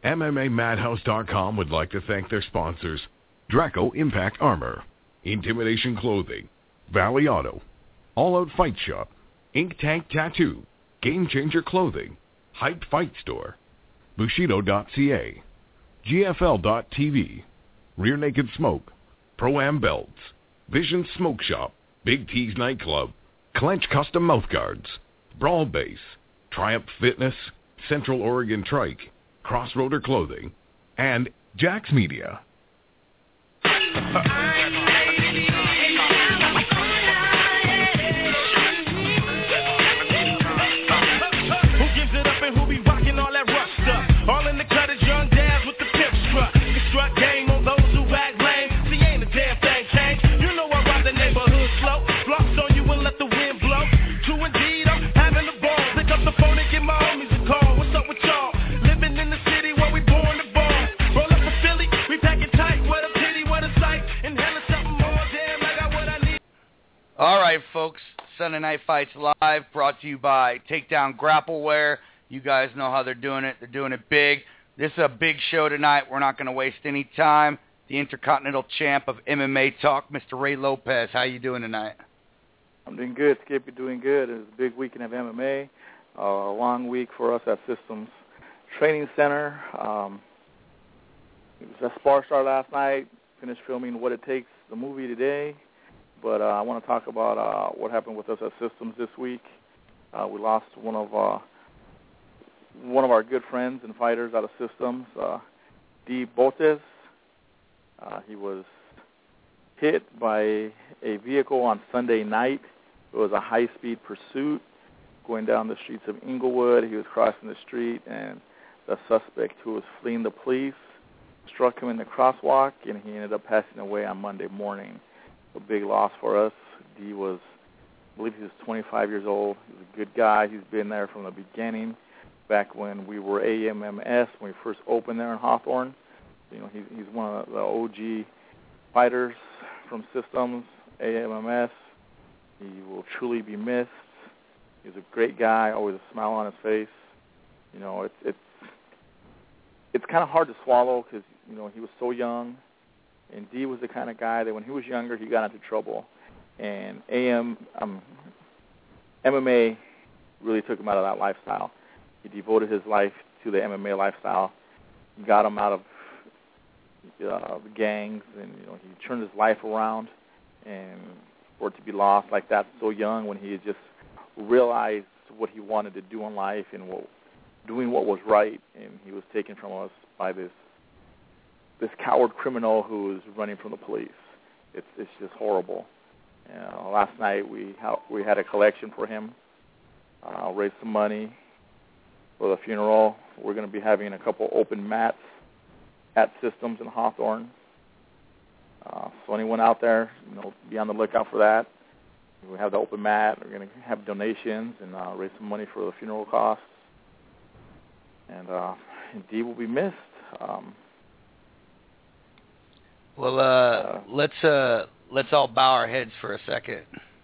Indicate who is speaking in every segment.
Speaker 1: MMAMadhouse.com would like to thank their sponsors: Draco Impact Armor, Intimidation Clothing, Valley Auto, All Out Fight Shop, Ink Tank Tattoo, Game Changer Clothing, Hype Fight Store, Bushido.ca, GFL.TV, Rear Naked Smoke, Pro-Am Belts, Vision Smoke Shop, Big T's Nightclub, Clench Custom Mouthguards, Brawl Base, Triumph Fitness, Central Oregon Trike, Crossroader Clothing, and Jax Media.
Speaker 2: All in the cut is young dads with the pimp strut. Construct game on those who act lame. See, ain't a damn thing changed. You know I rob the neighborhood slow. Flops on you and let the wind blow. True indeed, I'm having the ball. Pick up the phone and give my homies a call. What's up with y'all? Living in the city where we born to ball. Roll up for Philly, we pack it tight. What a pity, what a sight. Inhaling something more, damn, I got what I need.
Speaker 3: All right, folks. Sunday Night Fights Live, brought to you by Takedown Grappleware. You guys know how they're doing it. They're doing it big. This is a big show tonight. We're not going to waste any time. The Intercontinental Champ of MMA Talk, Mr. Ray Lopez. How you doing tonight?
Speaker 4: I'm doing good, Skip. You're doing good. It was a big weekend of MMA. A long week for us at Systems Training Center. It was a spar start last night. Finished filming What It Takes, the movie today. But I want to talk about what happened with us at Systems this week. We lost one of our good friends and fighters out of Systems, D. Botes. He was hit by a vehicle on Sunday night. It was a high-speed pursuit going down the streets of Inglewood. He was crossing the street, and the suspect, who was fleeing the police, struck him in the crosswalk, and he ended up passing away on Monday morning. A big loss for us. D was, I believe he was 25 years old. He was a good guy. He's been there from the beginning. Back when we were AMMS, when we first opened there in Hawthorne. You know, he's one of the OG fighters from Systems, AMMS. He will truly be missed. He's a great guy, always a smile on his face. You know, it's kind of hard to swallow because, you know, he was so young. And D was the kind of guy that when he was younger, he got into trouble. And MMA really took him out of that lifestyle. He devoted his life to the MMA lifestyle, got him out of the gangs, and you know he turned his life around. And for it to be lost like that so young, when he had just realized what he wanted to do in life and doing what was right, and he was taken from us by this coward criminal who was running from the police. It's just horrible. Last night we had a collection for him, raised some money for the funeral. We're going to be having a couple open mats at Systems in Hawthorne. So anyone out there, you know, be on the lookout for that. We have the open mat. We're going to have donations and raise some money for the funeral costs. And D will be missed.
Speaker 3: Let's all bow our heads for a second.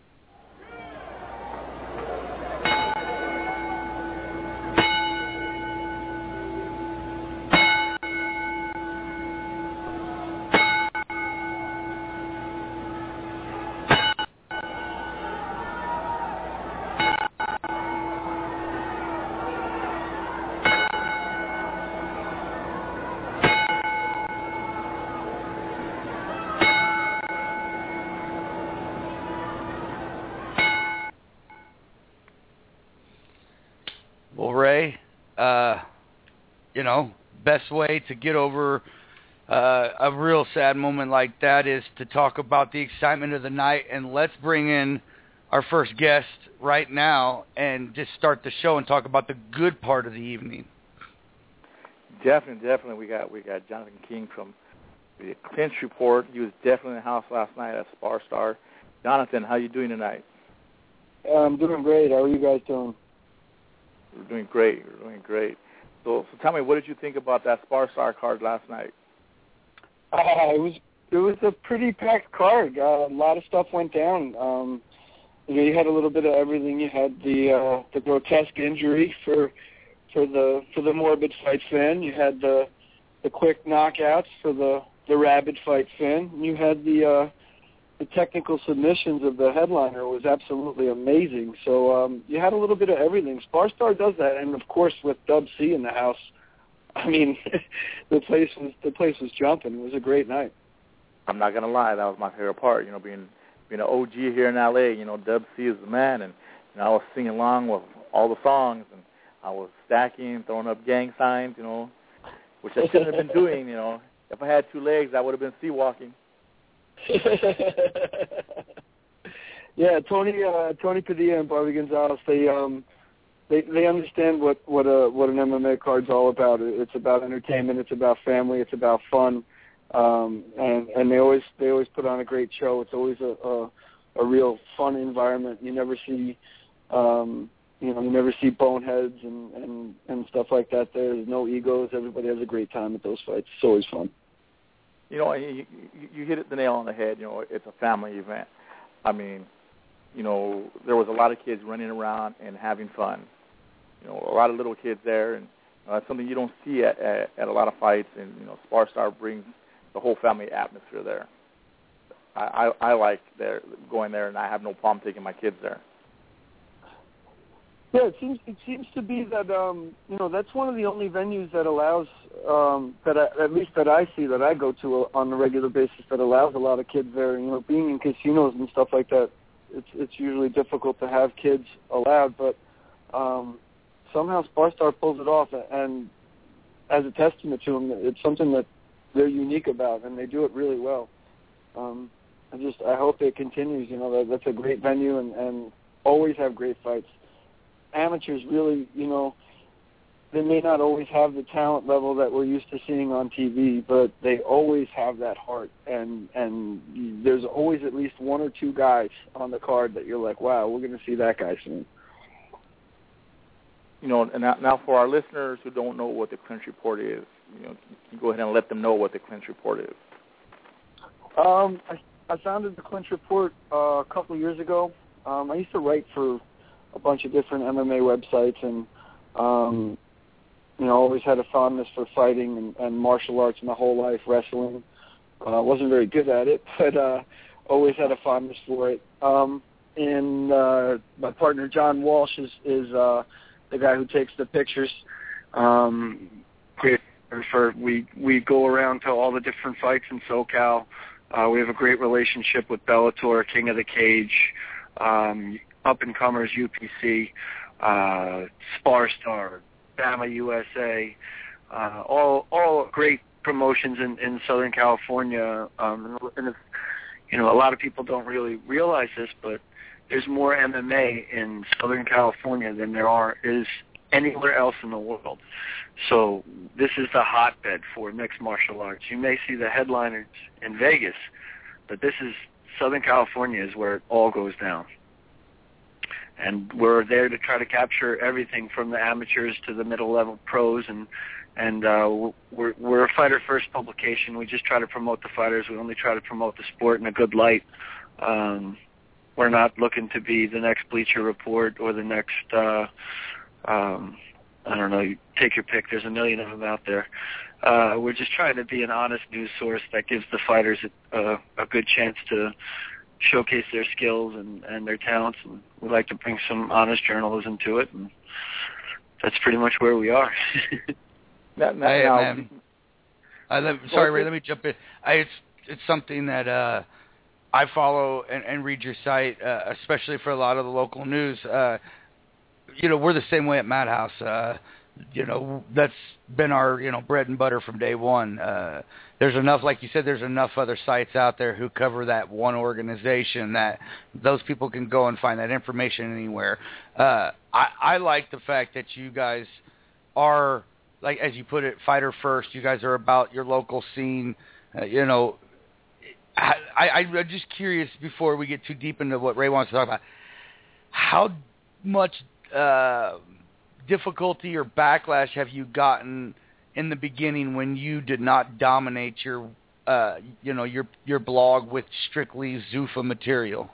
Speaker 3: Best way to get over a real sad moment like that is to talk about the excitement of the night. And let's bring in our first guest right now and just start the show and talk about the good part of the evening.
Speaker 4: Definitely. We got Jonathan King from the Clinch Report. He was definitely in the house last night at Spar Star. Jonathan, how you doing tonight?
Speaker 5: I'm doing great. How are you guys doing?
Speaker 4: We're doing great. So tell me, what did you think about that Spar Star card last night?
Speaker 5: It was a pretty packed card. A lot of stuff went down. You had a little bit of everything. You had the grotesque injury for the morbid fight fan. You had the quick knockouts for the rabid fight fan. You had the technical submissions of the headliner. It was absolutely amazing. So you had a little bit of everything. Sparstar does that, and of course with Dub C in the house, I mean, the place was jumping. It was a great night.
Speaker 4: I'm not gonna lie, that was my favorite part. You know, being an OG here in LA. You know, Dub C is the man, and I was singing along with all the songs, and I was stacking, throwing up gang signs. You know, which I shouldn't have been doing. You know, if I had 2 legs, I would have been sea walking.
Speaker 5: Yeah, Tony Padilla and Bobby Gonzalez, they understand what an MMA card's all about. It's about entertainment, it's about family, it's about fun, and they always put on a great show. It's always a real fun environment. You never see you never see boneheads and stuff like that. There's no egos. Everybody has a great time at those fights. It's always fun.
Speaker 4: You know, you hit the nail on the head. You know, it's a family event. I mean, you know, there was a lot of kids running around and having fun. You know, a lot of little kids there, and that's something you don't see at a lot of fights. And you know, Sparstar brings the whole family atmosphere there. I like going there, and I have no problem taking my kids there.
Speaker 5: Yeah, it seems to be that you know, that's one of the only venues that allows at least that I see, that I go to on a regular basis, that allows a lot of kids there. You know, being in casinos and stuff like that, it's usually difficult to have kids allowed, but somehow Sparstar pulls it off, and as a testament to them, it's something that they're unique about, and they do it really well. I hope it continues. You know, that's a great venue, and always have great fights. Amateurs really, you know, they may not always have the talent level that we're used to seeing on TV, but they always have that heart, and there's always at least 1 or 2 guys on the card that you're like, wow, we're going to see that guy soon.
Speaker 4: You know, and now for our listeners who don't know what the Clinch Report is, you know, you go ahead and let them know what the Clinch Report is.
Speaker 5: I founded the Clinch Report a couple of years ago. I used to write for a bunch of different MMA websites, and you know, always had a fondness for fighting and martial arts my whole life. Wrestling, wasn't very good at it, but always had a fondness for it. And my partner John Walsh is the guy who takes the pictures. Great we go around to all the different fights in SoCal. We have a great relationship with Bellator, King of the Cage, up-and-comers UPC, Sparstar, Bama USA, all great promotions in Southern California. And if, you know, a lot of people don't really realize this, but there's more MMA in Southern California than there is anywhere else in the world. So this is the hotbed for mixed martial arts. You may see the headliners in Vegas, but Southern California is where it all goes down. And we're there to try to capture everything from the amateurs to the middle-level pros, and we're a fighter-first publication. We just try to promote the fighters. We only try to promote the sport in a good light. We're not looking to be the next Bleacher Report or the next, I don't know, you take your pick. There's a million of them out there. We're just trying to be an honest news source that gives the fighters a good chance to showcase their skills and their talents, and we like to bring some honest journalism to it, and that's pretty much where we are.
Speaker 3: Sorry, Ray, let me jump in. It's something that I follow and read your site, especially for a lot of the local news. You know, we're the same way at Madhouse. You know, that's been our, you know, bread and butter from day one. There's enough, like you said, there's enough other sites out there who cover that one organization that those people can go and find that information anywhere. I like the fact that you guys are, like, as you put it, fighter first. You guys are about your local scene. You know, I'm just curious, before we get too deep into what Ray wants to talk about, how much difficulty or backlash have you gotten in the beginning when you did not dominate your blog with strictly Zuffa material?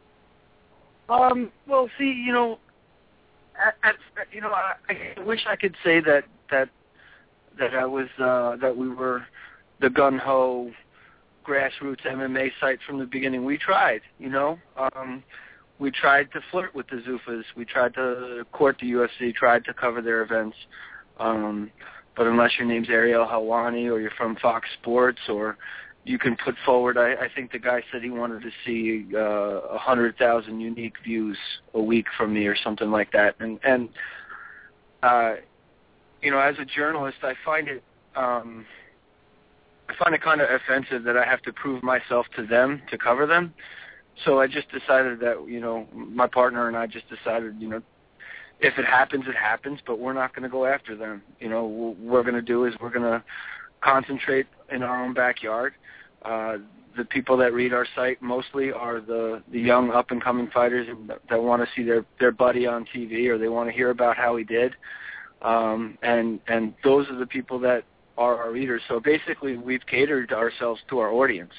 Speaker 5: Well, see, you know, I wish I could say that that we were the gun-ho grassroots MMA site from the beginning. We tried, we tried to flirt with the Zufas. We tried to court the UFC, tried to cover their events. But unless your name's Ariel Helwani or you're from Fox Sports or you can put forward, I think the guy said he wanted to see 100,000 unique views a week from me or something like that. And as a journalist, I find it kind of offensive that I have to prove myself to them to cover them. So I just decided that, my partner and I just decided, if it happens, it happens, but we're not going to go after them. What we're going to do is we're going to concentrate in our own backyard. The people that read our site mostly are the young up-and-coming fighters that want to see their buddy on TV or they want to hear about how he did. And those are the people that are our readers. So basically we've catered ourselves to our audience,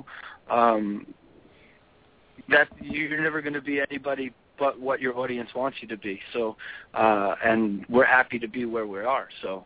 Speaker 5: that you're never going to be anybody but what your audience wants you to be. So, and we're happy to be where we are. So,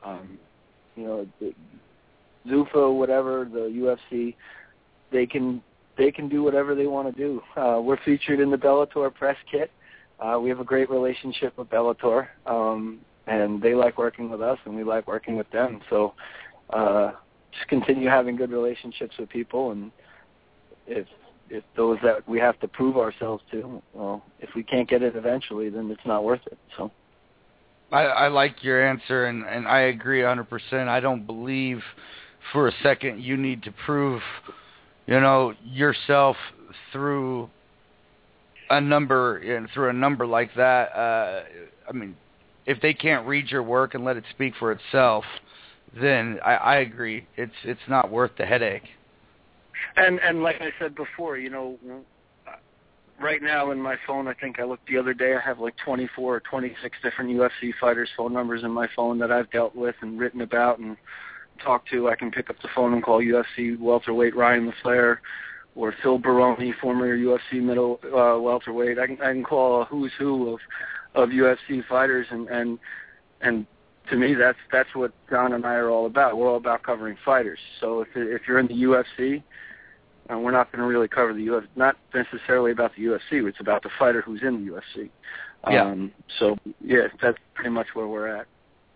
Speaker 5: Zuffa, whatever, the UFC, they can do whatever they want to do. We're featured in the Bellator press kit. We have a great relationship with Bellator, and they like working with us, and we like working with them. So, just continue having good relationships with people, and if those that we have to prove ourselves to, well, if we can't get it eventually, then it's not worth it. So,
Speaker 3: I like your answer, and I agree 100%. I don't believe for a second you need to prove, yourself through a number like that. If they can't read your work and let it speak for itself, then I agree. It's not worth the headache.
Speaker 5: And like I said before, right now in my phone, I think I looked the other day, I have like 24 or 26 different UFC fighters' phone numbers in my phone that I've dealt with and written about and talked to. I can pick up the phone and call UFC welterweight Ryan LaFleur or Phil Baroni, former UFC middle welterweight. I can call a who's who of UFC fighters, and to me, that's what John and I are all about. We're all about covering fighters. So if you're in the UFC, we're not going to really cover the UFC. Not necessarily about the UFC. It's about the fighter who's in the UFC. So that's pretty much where we're at.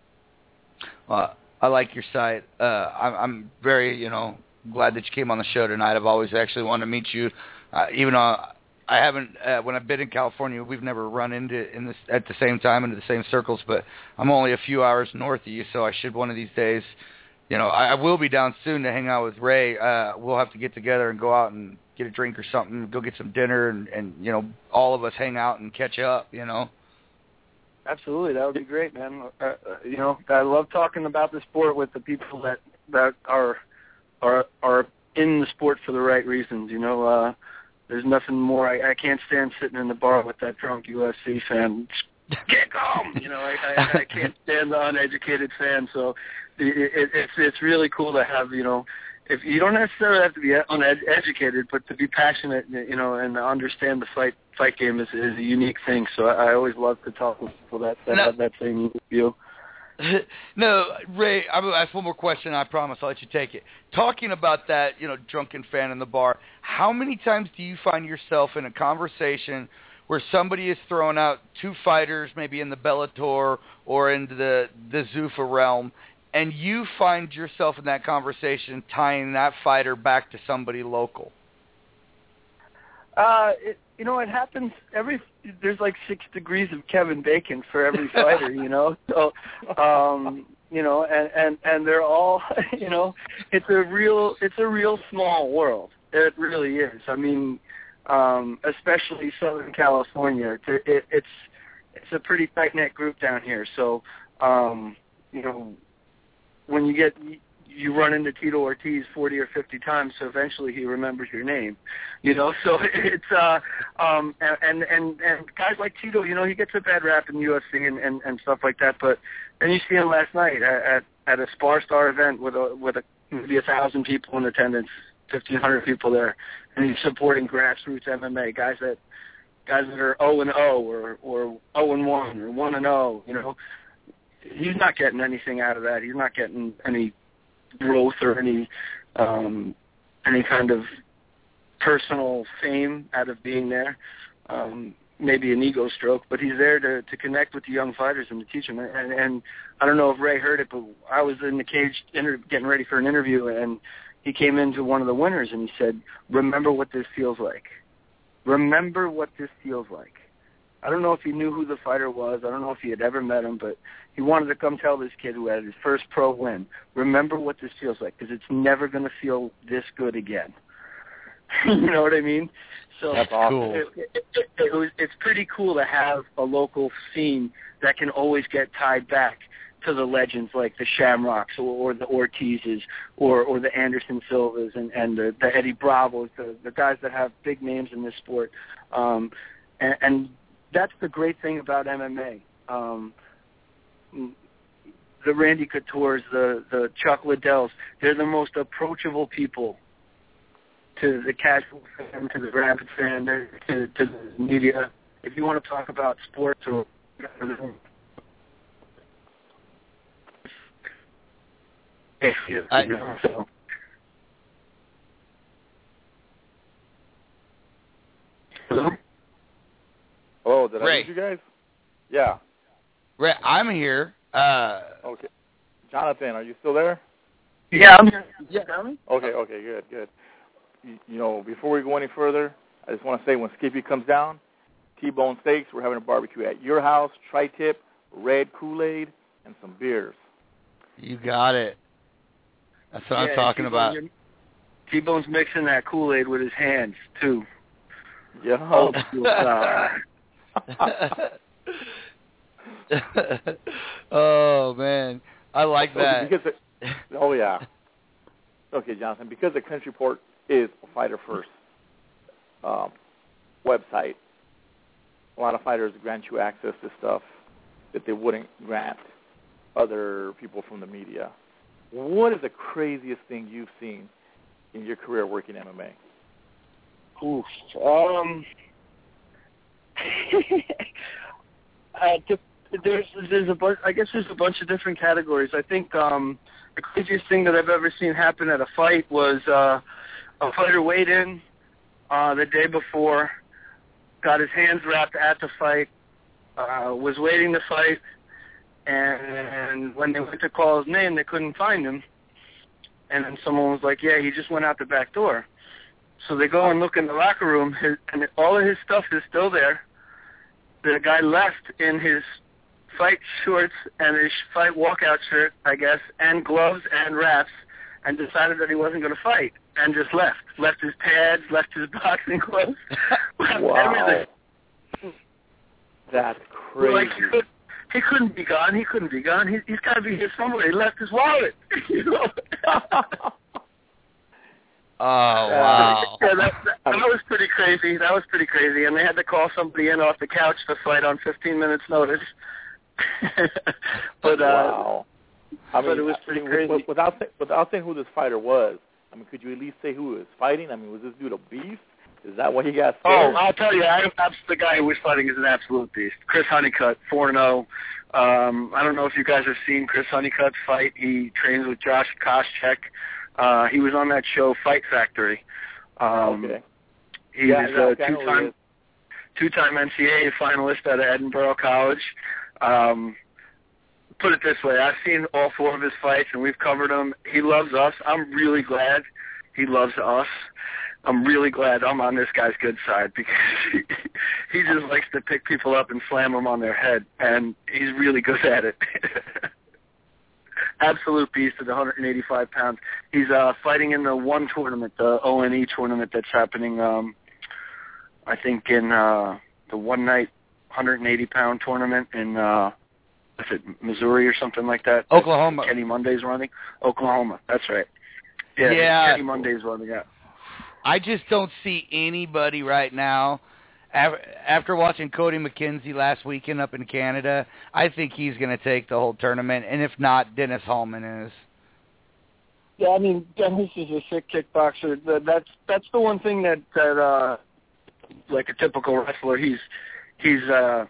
Speaker 3: I like your site. I'm very, glad that you came on the show tonight. I've always actually wanted to meet you, even though I haven't. When I've been in California, we've never run into at the same time into the same circles. But I'm only a few hours north of you, so I should one of these days. I will be down soon to hang out with Ray. We'll have to get together and go out and get a drink or something, go get some dinner, and all of us hang out and catch up.
Speaker 5: Absolutely, that would be great, man. I love talking about the sport with the people that are in the sport for the right reasons. There's nothing more. I can't stand sitting in the bar with that drunk UFC fan. Get home, I can't stand the uneducated fan. So it's really cool to have, if you don't necessarily have to be uneducated, but to be passionate, and understand the fight game is a unique thing. So I always love to talk with people that have that same view.
Speaker 3: No, Ray, I'm going to ask one more question, and I promise I'll let you take it. Talking about that, drunken fan in the bar, how many times do you find yourself in a conversation where somebody is throwing out two fighters, maybe in the Bellator or in the Zuffa realm, and you find yourself in that conversation tying that fighter back to somebody local?
Speaker 5: It happens there's like 6 degrees of Kevin Bacon for every fighter, So, and they're all, it's a real small world. It really is. Especially Southern California, it's a pretty tight-knit group down here. So, when you run into Tito Ortiz 40 or 50 times, so eventually he remembers your name, So it's and guys like Tito, he gets a bad rap in the UFC and stuff like that. But then you see him last night at a Spar Star event with maybe 1,000 people in attendance, 1,500 people there, and he's supporting grassroots MMA guys that are 0-0 or 0-1 or 1-0. he's not getting anything out of that. He's not getting any growth or any kind of personal fame out of being there. Maybe an ego stroke, but he's there to connect with the young fighters and to teach them. And I don't know if Ray heard it, but I was in the cage getting ready for an interview, and he came into one of the winners, and he said, "Remember what this feels like. Remember what this feels like." I don't know if he knew who the fighter was. I don't know if he had ever met him, but he wanted to come tell this kid who had his first pro win, remember what this feels like, because it's never going to feel this good again. You know what I mean? So
Speaker 3: that's cool.
Speaker 5: It's pretty cool to have a local scene that can always get tied back to the legends like the Shamrocks or the Ortizes or the Anderson Silvas and the Eddie Bravos, the guys that have big names in this sport. And that's the great thing about MMA. The Randy Couture's, the Chuck Liddells, they're the most approachable people to the casual fan, to the rabid fan, to the media. If you want to talk about sports or
Speaker 4: Hello? Oh, did
Speaker 3: Ray.
Speaker 4: I lose you guys? Yeah.
Speaker 3: Ray, I'm here.
Speaker 4: Okay. Jonathan, are you still there?
Speaker 5: Yeah, I'm here.
Speaker 3: Yeah.
Speaker 4: Okay, good. You know, before we go any further, I just want to say when Skippy comes down, T-Bone Steaks, we're having a barbecue at your house, tri-tip, red Kool-Aid, and some beers.
Speaker 3: You got it. That's what I'm talking about.
Speaker 5: T-Bone's mixing that Kool-Aid with his hands, too.
Speaker 4: Yeah.
Speaker 5: Old school style.
Speaker 3: Oh, man. I like that.
Speaker 4: Oh, yeah. Okay, Jonathan, because the Country Report is a Fighter First website, a lot of fighters grant you access to stuff that they wouldn't grant other people from the media. What is the craziest thing you've seen in your career working MMA?
Speaker 5: Oof. There's a bunch. I guess there's a bunch of different categories. I think the craziest thing that I've ever seen happen at a fight was a fighter weighed in the day before, got his hands wrapped at the fight, was waiting to fight, and when they went to call his name, they couldn't find him. And then someone was like, "Yeah, he just went out the back door." So they go and look in the locker room, and all of his stuff is still there. The guy left in his fight shorts and his fight walkout shirt, I guess, and gloves and wraps, and decided that he wasn't going to fight, and just left. Left his pads, left his boxing gloves, left everything.
Speaker 4: That's crazy.
Speaker 5: Like, he couldn't be gone. He's got to be here somewhere. He left his wallet. You know?
Speaker 3: Oh, wow.
Speaker 5: Yeah, that was pretty crazy. And they had to call somebody in off the couch to fight on 15 minutes notice. But
Speaker 4: wow. I mean,
Speaker 5: but it was pretty crazy.
Speaker 4: Without saying who this fighter was, I mean, could you at least say who was fighting? I mean, was this dude a beast? Is that why he got scared?
Speaker 5: Oh, I'll tell you, the guy who was fighting is an absolute beast. Chris Honeycutt, 4-0. I don't know if you guys have seen Chris Honeycutt fight. He trains with Josh Koscheck. He was on that show, Fight Factory.
Speaker 4: Okay.
Speaker 5: He's a two-time NCAA finalist out of Edinburgh College. Put it this way, I've seen all four of his fights, and we've covered them. He loves us. I'm really glad he loves us. I'm really glad I'm on this guy's good side, because he just likes to pick people up and slam them on their head, and he's really good at it. Absolute beast at 185 pounds. He's fighting in the one tournament, the ONE tournament that's happening, I think, in the one-night 180-pound tournament in, is it Missouri or something like that?
Speaker 3: Oklahoma.
Speaker 5: Kenny Monday's running. Oklahoma, that's right. Yeah. Kenny Monday's running, yeah.
Speaker 3: I just don't see anybody right now. After watching Cody McKenzie last weekend up in Canada, I think he's going to take the whole tournament, and if not, Dennis Hallman is.
Speaker 5: Yeah, I mean, Dennis is a sick kickboxer. That's the one thing that like a typical wrestler, he's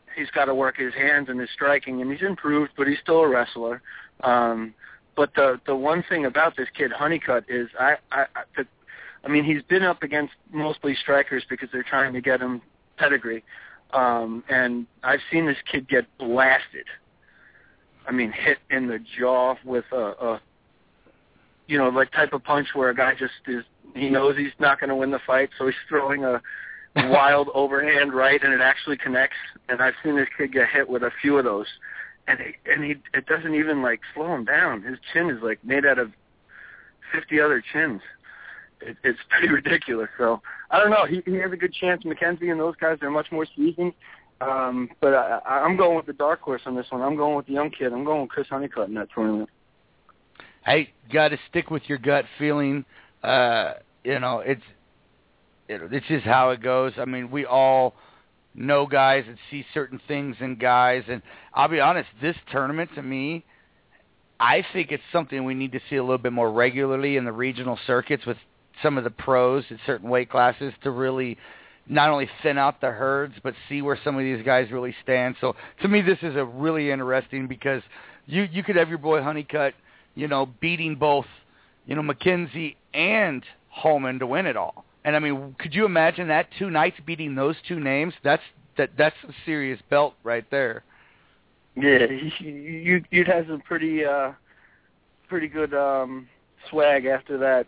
Speaker 5: he's got to work his hands and his striking, and he's improved, but he's still a wrestler. But the one thing about this kid, Honeycutt, is I mean, he's been up against mostly strikers because they're trying to get him pedigree. And I've seen this kid get blasted. I mean, hit in the jaw with a like type of punch where a guy just he knows he's not going to win the fight, so he's throwing a wild overhand right, and it actually connects. And I've seen this kid get hit with a few of those. And it doesn't even, like, slow him down. His chin is, like, made out of 50 other chins. It's pretty ridiculous. So, I don't know. He has a good chance. McKenzie and those guys, they're much more seasoned. But I'm going with the dark horse on this one. I'm going with the young kid. I'm going with Chris Honeycutt in that tournament.
Speaker 3: Hey, got to stick with your gut feeling. It's just how it goes. I mean, we all know guys and see certain things in guys, and I'll be honest, this tournament to me, I think it's something we need to see a little bit more regularly in the regional circuits with some of the pros at certain weight classes to really not only thin out the herds, but see where some of these guys really stand. So to me, this is a really interesting because you could have your boy Honeycutt, beating both, McKenzie and Holman to win it all. And, I mean, could you imagine that 2 nights beating those 2 names? That's a serious belt right there.
Speaker 5: Yeah, you'd have some pretty good swag after that.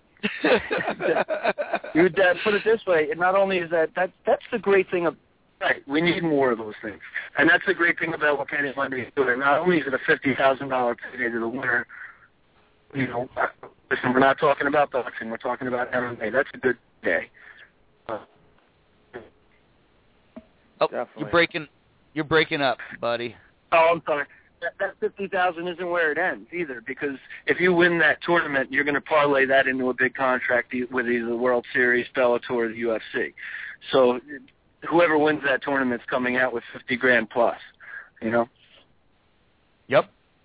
Speaker 5: You'd put it this way, and not only is that's the great thing right, we need more of those things. And that's the great thing about what Kenny Lundy is doing. Not only is it a $50,000 payday to the winner, listen, we're not talking about boxing, we're talking about MMA. That's a good day.
Speaker 3: You're breaking up, buddy.
Speaker 5: Oh, I'm sorry. That $50,000 isn't where it ends either, because if you win that tournament, you're going to parlay that into a big contract with either the World Series, Bellator, or the UFC. So whoever wins that tournament's coming out with $50,000 plus.
Speaker 3: Yep.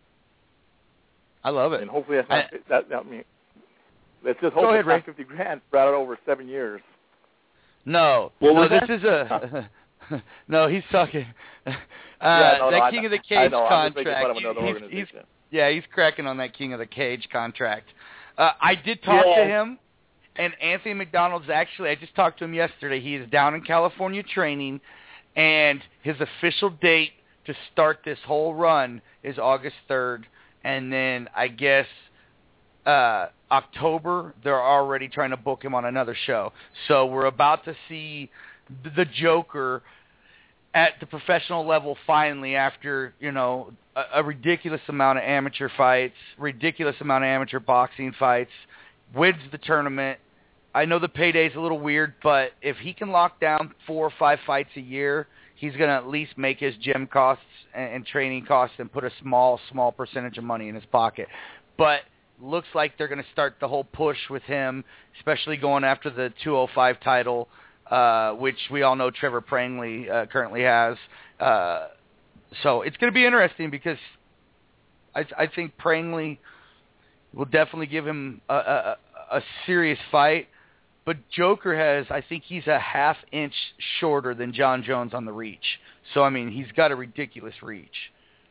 Speaker 3: I love it.
Speaker 4: And hopefully let's just hope it's not $50,000 spread out over 7 years.
Speaker 3: No. This is a no, he's talking that King of the Cage contract. He's cracking on that King of the Cage contract. I did talk to him, and Anthony McDonald's actually, I just talked to him yesterday. He is down in California training, and his official date to start this whole run is August 3rd, and then I guess October, they're already trying to book him on another show. So we're about to see the Joker at the professional level finally after, a ridiculous amount of amateur fights, ridiculous amount of amateur boxing fights, wins the tournament. I know the payday is a little weird, but if he can lock down 4 or 5 fights a year, he's going to at least make his gym costs and training costs and put a small percentage of money in his pocket. But looks like they're going to start the whole push with him, especially going after the 205 title, which we all know Trevor Prangley currently has. So it's going to be interesting because I think Prangley will definitely give him a serious fight. But Joker I think he's a half inch shorter than John Jones on the reach. So, I mean, he's got a ridiculous reach.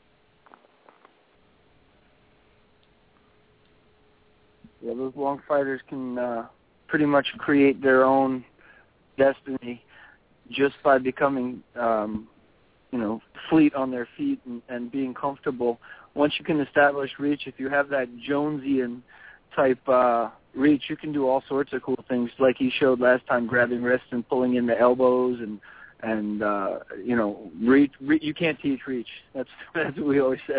Speaker 5: Yeah, those long fighters can pretty much create their own destiny just by becoming, fleet on their feet and being comfortable. Once you can establish reach, if you have that Jonesian type reach, you can do all sorts of cool things, like he showed last time, grabbing wrists and pulling in the elbows and reach. You can't teach reach. That's what we always said.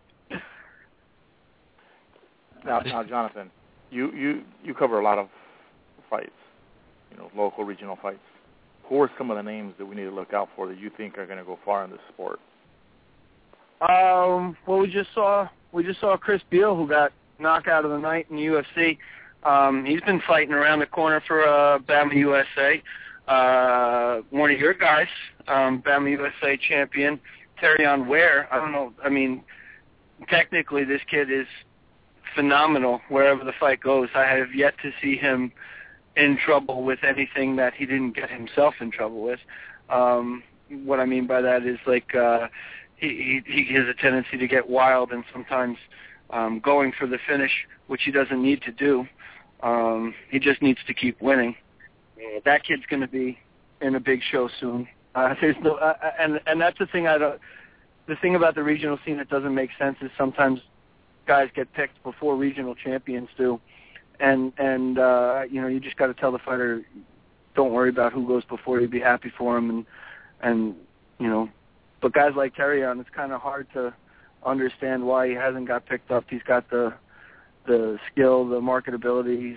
Speaker 4: Now, Jonathan, you cover a lot of fights, local, regional fights. Who are some of the names that we need to look out for that you think are going to go far in this sport?
Speaker 5: Well, we just saw Chris Beal, who got knockout of the night in the UFC. He's been fighting around the corner for Bama USA. One of your guys, Bama USA champion, Terrion Ware. I don't know. I mean, technically, this kid is phenomenal wherever the fight goes. I have yet to see him in trouble with anything that he didn't get himself in trouble with. what I mean by that is like he has a tendency to get wild and sometimes going for the finish, which he doesn't need to do. He just needs to keep winning. That kid's going to be in a big show soon. There's no, and that's the thing the thing about the regional scene that doesn't make sense is sometimes guys get picked before regional champions do, and you just got to tell the fighter, don't worry about who goes before you, be happy for him, and but guys like Terrion, it's kind of hard to understand why he hasn't got picked up. He's got the skill, the marketability. He's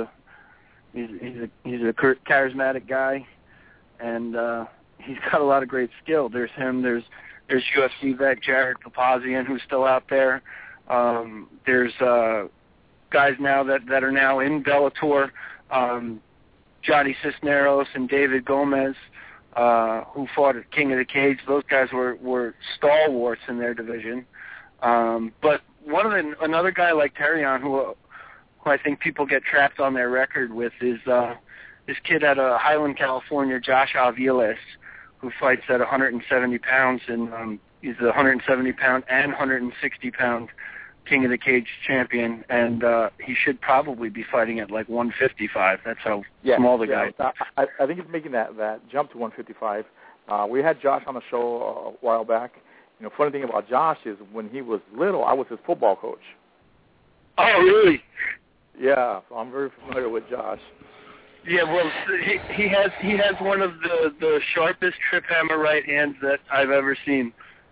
Speaker 5: a charismatic guy, and he's got a lot of great skill. There's him. There's UFC vet Jared Papazian, who's still out there. There's guys now that are now in Bellator, Johnny Cisneros and David Gomez, who fought at King of the Cage. Those guys were stalwarts in their division. But another guy like Terrion, who I think people get trapped on their record with, is this kid out of Highland, California, Josh Aviles, who fights at 170 pounds, and he's the 170-pound and 160-pound King of the Cage champion, and he should probably be fighting at like 155. That's how small the guy is.
Speaker 4: I think he's making that jump to 155. We had Josh on the show a while back. Funny thing about Josh is when he was little, I was his football coach.
Speaker 5: Oh, really?
Speaker 4: Yeah, so I'm very familiar with Josh.
Speaker 5: Yeah, well, he has one of the sharpest trip hammer right hands that I've ever seen,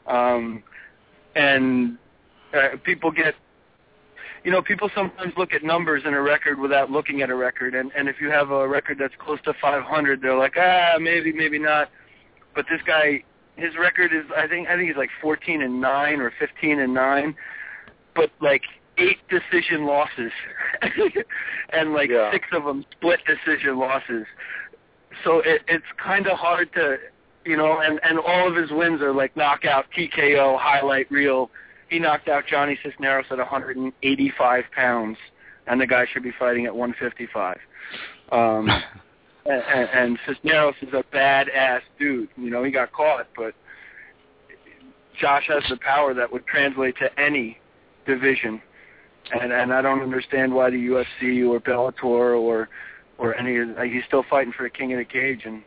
Speaker 5: and people get, people sometimes look at numbers in a record without looking at a record, and if you have a record that's close to 500, they're like, maybe not, but this guy, his record is, I think he's like 14-9 or 15-9, but like 8 decision losses, and like 6 of them split decision losses. So it's kind of hard to, and all of his wins are like knockout, TKO, highlight reel. He knocked out Johnny Cisneros at 185 pounds, and the guy should be fighting at 155. And Cisneros is a badass dude. He got caught, but Josh has the power that would translate to any division. And I don't understand why the UFC or Bellator or any of he's still fighting for the King of the Cage, and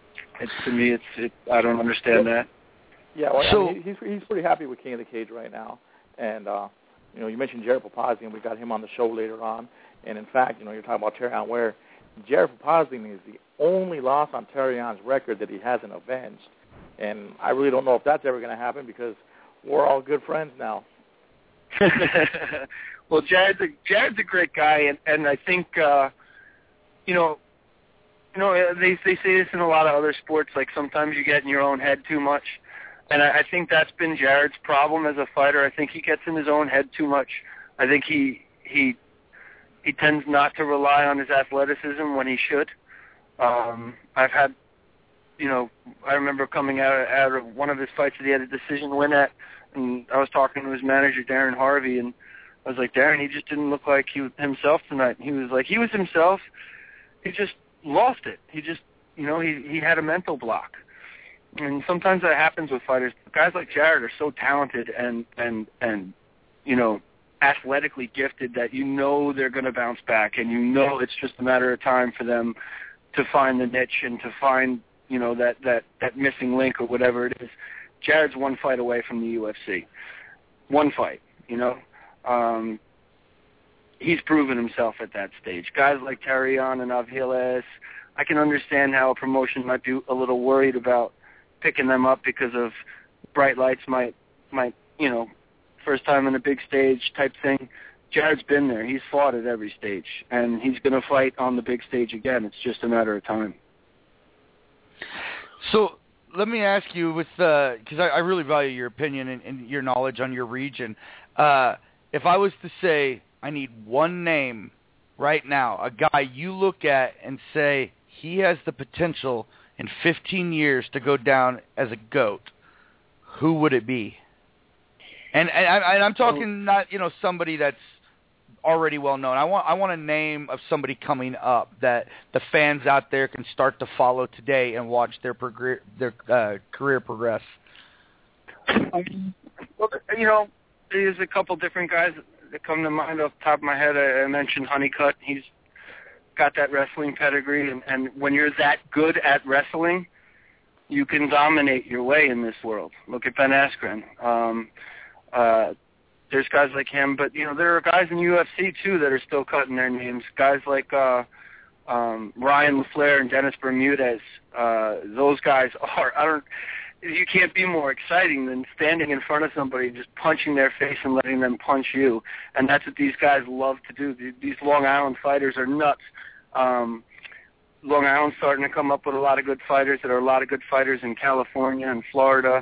Speaker 5: I don't understand that.
Speaker 4: Yeah, well, he's pretty happy with King of the Cage right now, and you mentioned Jared Papazian. We got him on the show later on, and in fact, you're talking about Terrion Ware. Jared Papazian is the only loss on Terrion's record that he hasn't avenged, and I really don't know if that's ever going to happen because we're all good friends now.
Speaker 5: Well, Jared's a great guy, and I think they say this in a lot of other sports. Like sometimes you get in your own head too much, and I think that's been Jared's problem as a fighter. I think he gets in his own head too much. I think he tends not to rely on his athleticism when he should. I've had, I remember coming out of one of his fights that he had a decision win at, and I was talking to his manager, Darren Harvey, and I was like, Darren, he just didn't look like he was himself tonight. And he was like, he was himself. He just lost it. He just, he had a mental block. And sometimes that happens with fighters. Guys like Jared are so talented and athletically gifted that they're going to bounce back, and it's just a matter of time for them to find the niche and to find, that missing link or whatever it is. Jared's one fight away from the UFC. One fight, he's proven himself at that stage. Guys like Terrion and Aviles, I can understand how a promotion might be a little worried about picking them up because of bright lights might first time in a big stage type thing. Jared's been there. He's fought at every stage, and he's going to fight on the big stage again. It's just a matter of time.
Speaker 3: So let me ask you, because I really value your opinion and your knowledge on your region. If I was to say I need one name right now, a guy you look at and say he has the potential in 15 years to go down as a GOAT, who would it be? And I'm talking not somebody that's already well known. I want a name of somebody coming up that the fans out there can start to follow today and watch their career progress.
Speaker 5: Well, there's a couple different guys that come to mind off the top of my head. I mentioned Honeycutt. He's got that wrestling pedigree, and when you're that good at wrestling, you can dominate your way in this world. Look at Ben Askren. There's guys like him, but there are guys in UFC too that are still cutting their names. Guys like Ryan LaFleur and Dennis Bermudez. Those guys are. You can't be more exciting than standing in front of somebody, just punching their face and letting them punch you. And that's what these guys love to do. These Long Island fighters are nuts. Long Island's starting to come up with a lot of good fighters. There are a lot of good fighters in California and Florida.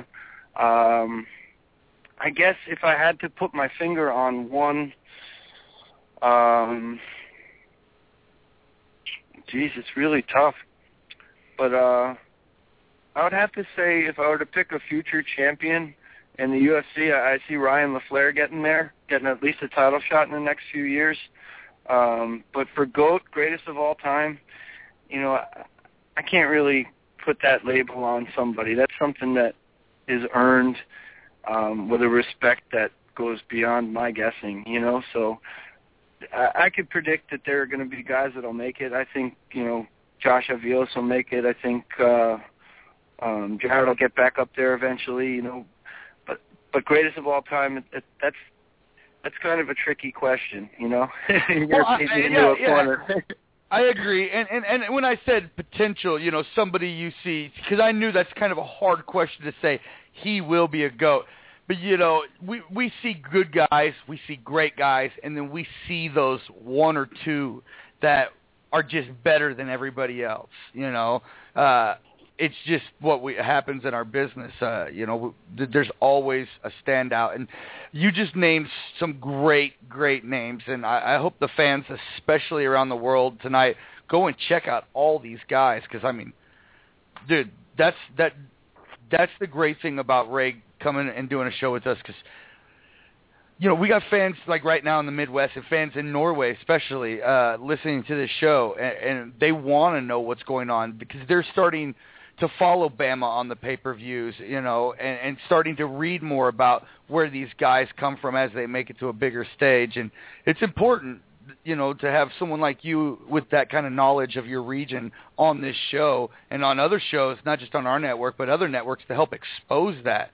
Speaker 5: I guess if I had to put my finger on one, it's really tough. But I would have to say if I were to pick a future champion in the UFC, I see Ryan LaFleur getting at least a title shot in the next few years. But for GOAT, greatest of all time, I can't really put that label on somebody. That's something that is earned with a respect that goes beyond my guessing, So I could predict that there are going to be guys that will make it. I think, Josh Avios will make it. I think Jared will get back up there eventually, But greatest of all time, that's kind of a tricky question, You're going to feed me into a corner.
Speaker 3: I agree, and when I said potential, somebody you see, because I knew that's kind of a hard question to say, he will be a GOAT. But, we see good guys, we see great guys, and then we see those one or two that are just better than everybody else, It's just what happens in our business. There's always a standout. And you just named some great, great names. And I hope the fans, especially around the world tonight, go and check out all these guys. Because, dude, that's the great thing about Ray coming and doing a show with us. Because, we got fans like right now in the Midwest and fans in Norway especially listening to this show. And they want to know what's going on because they're starting to follow Bama on the pay-per-views, and starting to read more about where these guys come from as they make it to a bigger stage. And it's important, to have someone like you with that kind of knowledge of your region on this show and on other shows, not just on our network, but other networks to help expose that.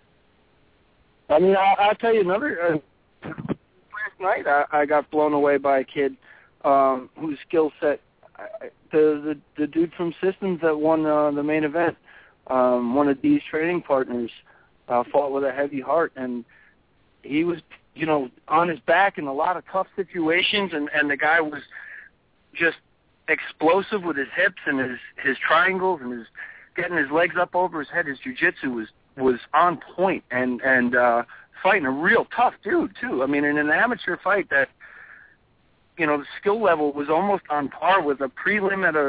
Speaker 5: I'll tell you another. Last night I got blown away by a kid whose skill set, the dude from Systems that won the main event, one of Dee's training partners, fought with a heavy heart, and he was, on his back in a lot of tough situations, and the guy was just explosive with his hips and his triangles and his getting his legs up over his head. His jiu-jitsu was on point and fighting a real tough dude too. In an amateur fight that, the skill level was almost on par with a prelim at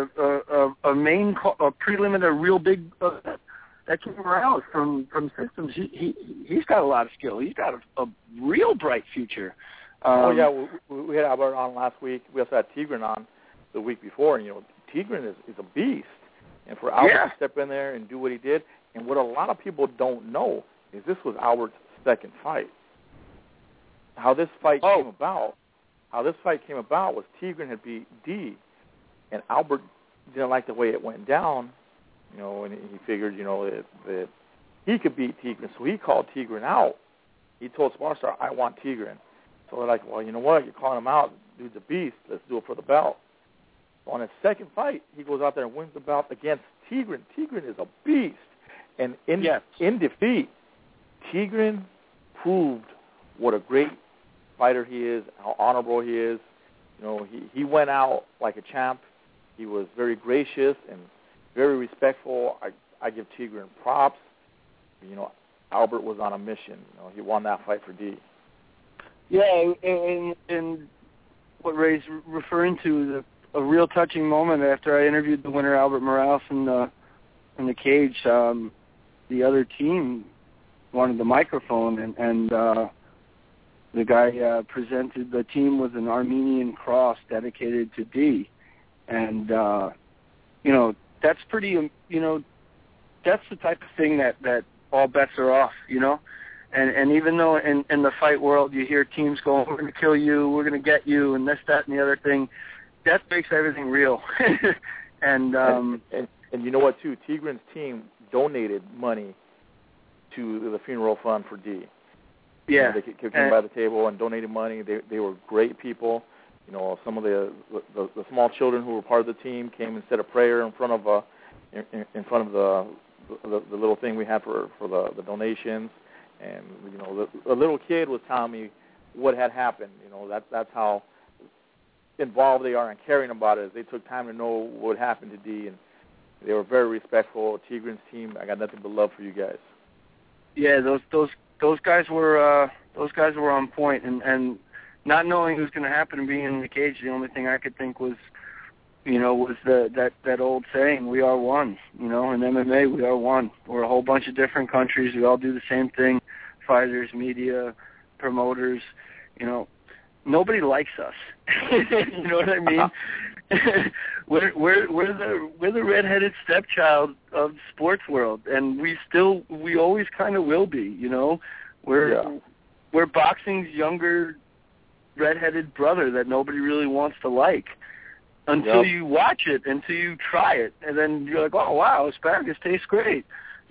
Speaker 5: a prelim at a real big that came around from Systems. He's got a lot of skill. He's got a real bright future.
Speaker 4: We had Albert on last week. We also had Tigran on the week before. And, Tigran is a beast. And for Albert to step in there and do what he did, and what a lot of people don't know is this was Albert's second fight. How this fight came about was Tigran had beat Dee, and Albert didn't like the way it went down, and he figured, that he could beat Tigran, so he called Tigran out. He told Sparstar, I want Tigran. So they're like, well, you know what, you're calling him out, dude's a beast, let's do it for the belt. So on his second fight, he goes out there and wins the belt against Tigran. Tigran is a beast, and in defeat, Tigran proved what a great fighter he is, how honorable he is. He went out like a champ. He was very gracious and very respectful. I give Tigran props. Albert was on a mission. He won that fight for Dee.
Speaker 5: Yeah, and what Ray's referring to, a real touching moment after I interviewed the winner, Albert Morales, in the cage. The other team wanted the microphone, and the guy presented the team with an Armenian cross dedicated to D. And, that's pretty, that's the type of thing that all bets are off, And even though in the fight world you hear teams going, we're going to kill you, we're going to get you, and this, that, and the other thing, that makes everything real. And
Speaker 4: you know what, too? Tigran's team donated money to the funeral fund for D.
Speaker 5: Yeah.
Speaker 4: They came by the table and donated money. They were great people. Some of the small children who were part of the team came and said a prayer in front of the little thing we had for the donations. And the little kid was telling me what had happened. That's how involved they are and caring about it. They took time to know what happened to D, and they were very respectful. Tigran's team, I got nothing but love for you guys.
Speaker 5: Yeah, those guys were on point, and not knowing what was going to happen and being in the cage, the only thing I could think was that old saying, we are one. In MMA, we are one. We're a whole bunch of different countries. We all do the same thing. Fighters, media, promoters. Nobody likes us. You know what I mean? we're the redheaded stepchild of the sports world, and we always kind of will be. We're boxing's younger redheaded brother that nobody really wants to like. Until you watch it, until you try it, and then you're like, oh, wow, asparagus tastes great,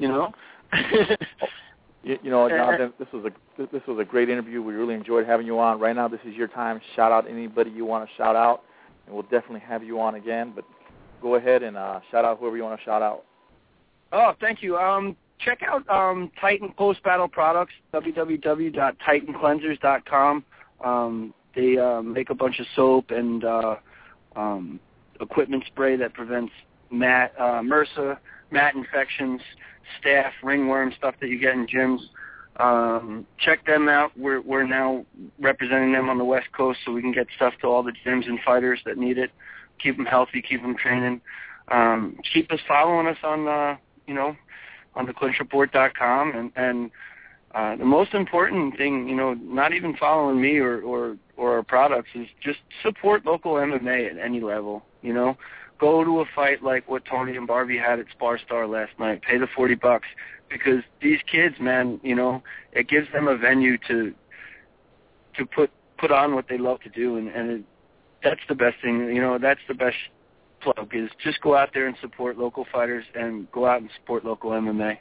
Speaker 4: Jonathan, this was a great interview. We really enjoyed having you on. Right now, this is your time. Shout out anybody you want to shout out, and we'll definitely have you on again. But go ahead and shout out whoever you want to shout out.
Speaker 5: Oh, thank you. Check out Titan Post-Battle Products, www.titancleansers.com. They make a bunch of soap and equipment spray that prevents MRSA, mat infections, staph, ringworm, stuff that you get in gyms. Check them out. We're now representing them on the West Coast, so we can get stuff to all the gyms and fighters that need it. Keep them healthy, keep them training. Keep us following us on on theclinchreport.com, and the most important thing, not even following me or our products, is just support local MMA at any level. Go to a fight like what Tony and Barbie had at SparStar last night. Pay the $40 because these kids, man, it gives them a venue to put on what they love to do, and that's the best thing. That's the best plug, is just go out there and support local fighters and go out and support local MMA.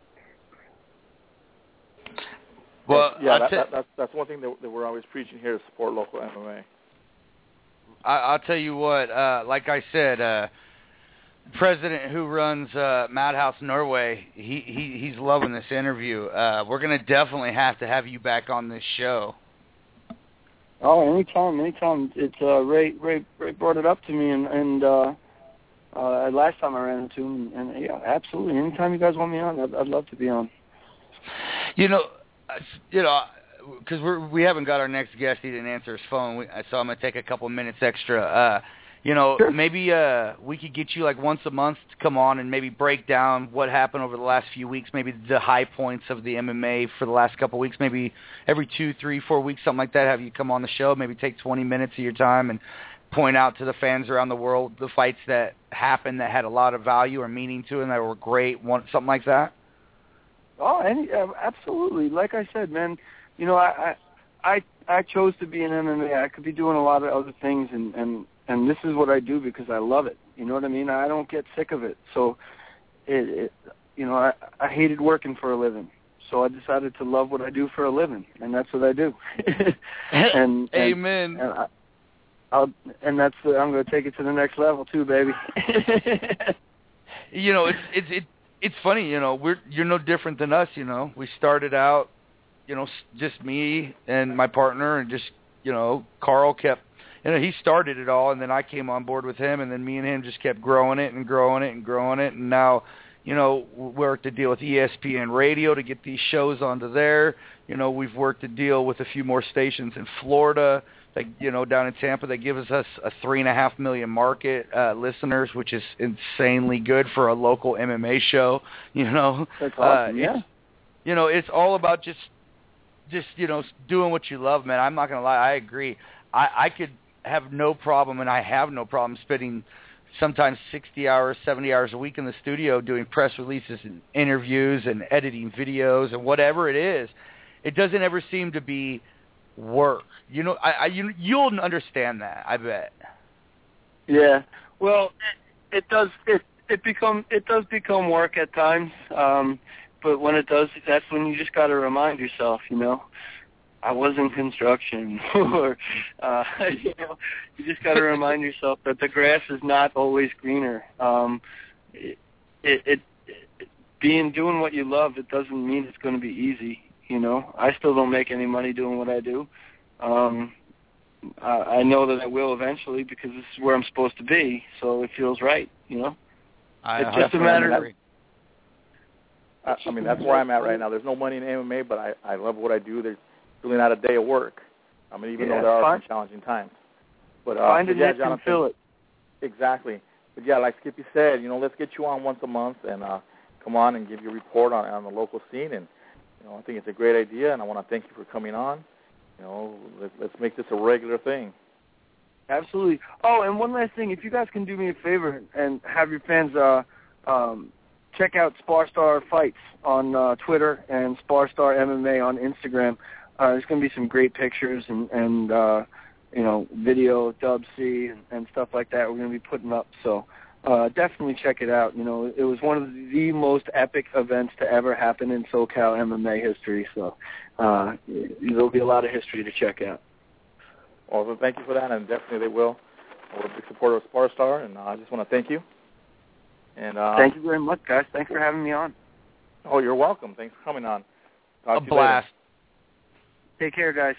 Speaker 3: Well,
Speaker 4: that's one thing that we're always preaching here, to support local MMA.
Speaker 3: I'll tell you what, like I said, president who runs Madhouse Norway, he's loving this interview. We're going to definitely have to have you back on this show.
Speaker 5: Oh, anytime. It's Ray brought it up to me, and last time I ran into him, and yeah, absolutely. Anytime you guys want me on, I'd love to be on.
Speaker 3: Because we haven't got our next guest. He didn't answer his phone, so I'm going to take a couple minutes extra.
Speaker 5: Sure.
Speaker 3: Maybe we could get you like once a month to come on and maybe break down what happened over the last few weeks, maybe the high points of the MMA for the last couple of weeks, maybe every 2, 3, 4 weeks, something like that, have you come on the show, maybe take 20 minutes of your time and point out to the fans around the world the fights that happened that had a lot of value or meaning to them that were great, something like that?
Speaker 5: Oh, absolutely. Like I said, man, I chose to be in MMA. I could be doing a lot of other things, and this is what I do because I love it. You know what I mean? I don't get sick of it. So, I hated working for a living. So I decided to love what I do for a living, and that's what I do. and
Speaker 3: Amen.
Speaker 5: I'm going to take it to the next level too, baby.
Speaker 3: It's funny, you're no different than us, We started out, just me and my partner, and just, Carl kept, he started it all, and then I came on board with him, and then me and him just kept growing it, and now, we worked to deal with ESPN Radio to get these shows onto there. We've worked to deal with a few more stations in Florida, like, down in Tampa, that gives us a 3.5 million market listeners, which is insanely good for a local MMA show.
Speaker 5: That's awesome. Yeah.
Speaker 3: It's all about just just, doing what you love, man. I'm not going to lie. I agree. I could have no problem, and I have no problem spending sometimes 60 hours, 70 hours a week in the studio doing press releases and interviews and editing videos and whatever it is. It doesn't ever seem to be work. You'll understand that, I bet.
Speaker 5: Yeah. Well, it does become work at times. But when it does, that's when you just got to remind yourself, I was in construction, or you just got to remind yourself that the grass is not always greener. Doing what you love, it doesn't mean it's going to be easy. I still don't make any money doing what I do. I know that I will eventually because this is where I'm supposed to be, so it feels right. It's just a matter of.
Speaker 4: I mean, that's where I'm at right now. There's no money in MMA, but I love what I do. There's really not a day of work. I mean, even though there are some challenging times. But
Speaker 5: find a niche and fill it.
Speaker 4: Exactly. But yeah, like Skippy said, let's get you on once a month and come on and give you a report on the local scene. And I think it's a great idea, and I want to thank you for coming on. Let's make this a regular thing.
Speaker 5: Absolutely. Oh, and one last thing, if you guys can do me a favor and have your fans check out Sparstar Fights on Twitter and Sparstar MMA on Instagram. There's going to be some great pictures and video, Dub C, and stuff like that we're going to be putting up. So definitely check it out. It was one of the most epic events to ever happen in SoCal MMA history. So there'll be a lot of history to check out.
Speaker 4: Well, thank you for that, and definitely they will. We're a big supporter of Sparstar, and I just want to thank you. And
Speaker 5: thank you very much, guys. Thanks for having me on.
Speaker 4: Oh, you're welcome. Thanks for coming on.
Speaker 3: A blast.
Speaker 5: Take care, guys.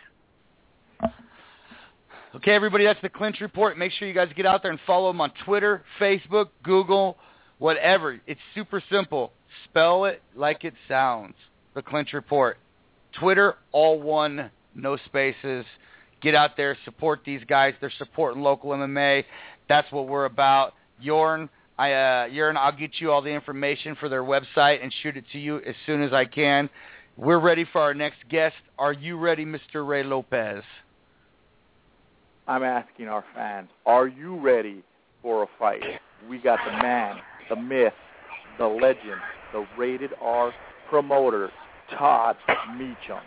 Speaker 3: Okay, everybody, that's the Clinch Report. Make sure you guys get out there and follow him on Twitter, Facebook, Google, whatever. It's super simple. Spell it like it sounds. The Clinch Report. Twitter, all one, no spaces. Get out there, support these guys. They're supporting local MMA. That's what we're about. Jorn, I'll get you all the information for their website and shoot it to you as soon as I can. We're ready for our next guest. Are you ready, Mr. Ray Lopez?
Speaker 4: I'm asking our fans, are you ready for a fight? We got the man, the myth, the legend, the rated R promoter, Todd Meacham.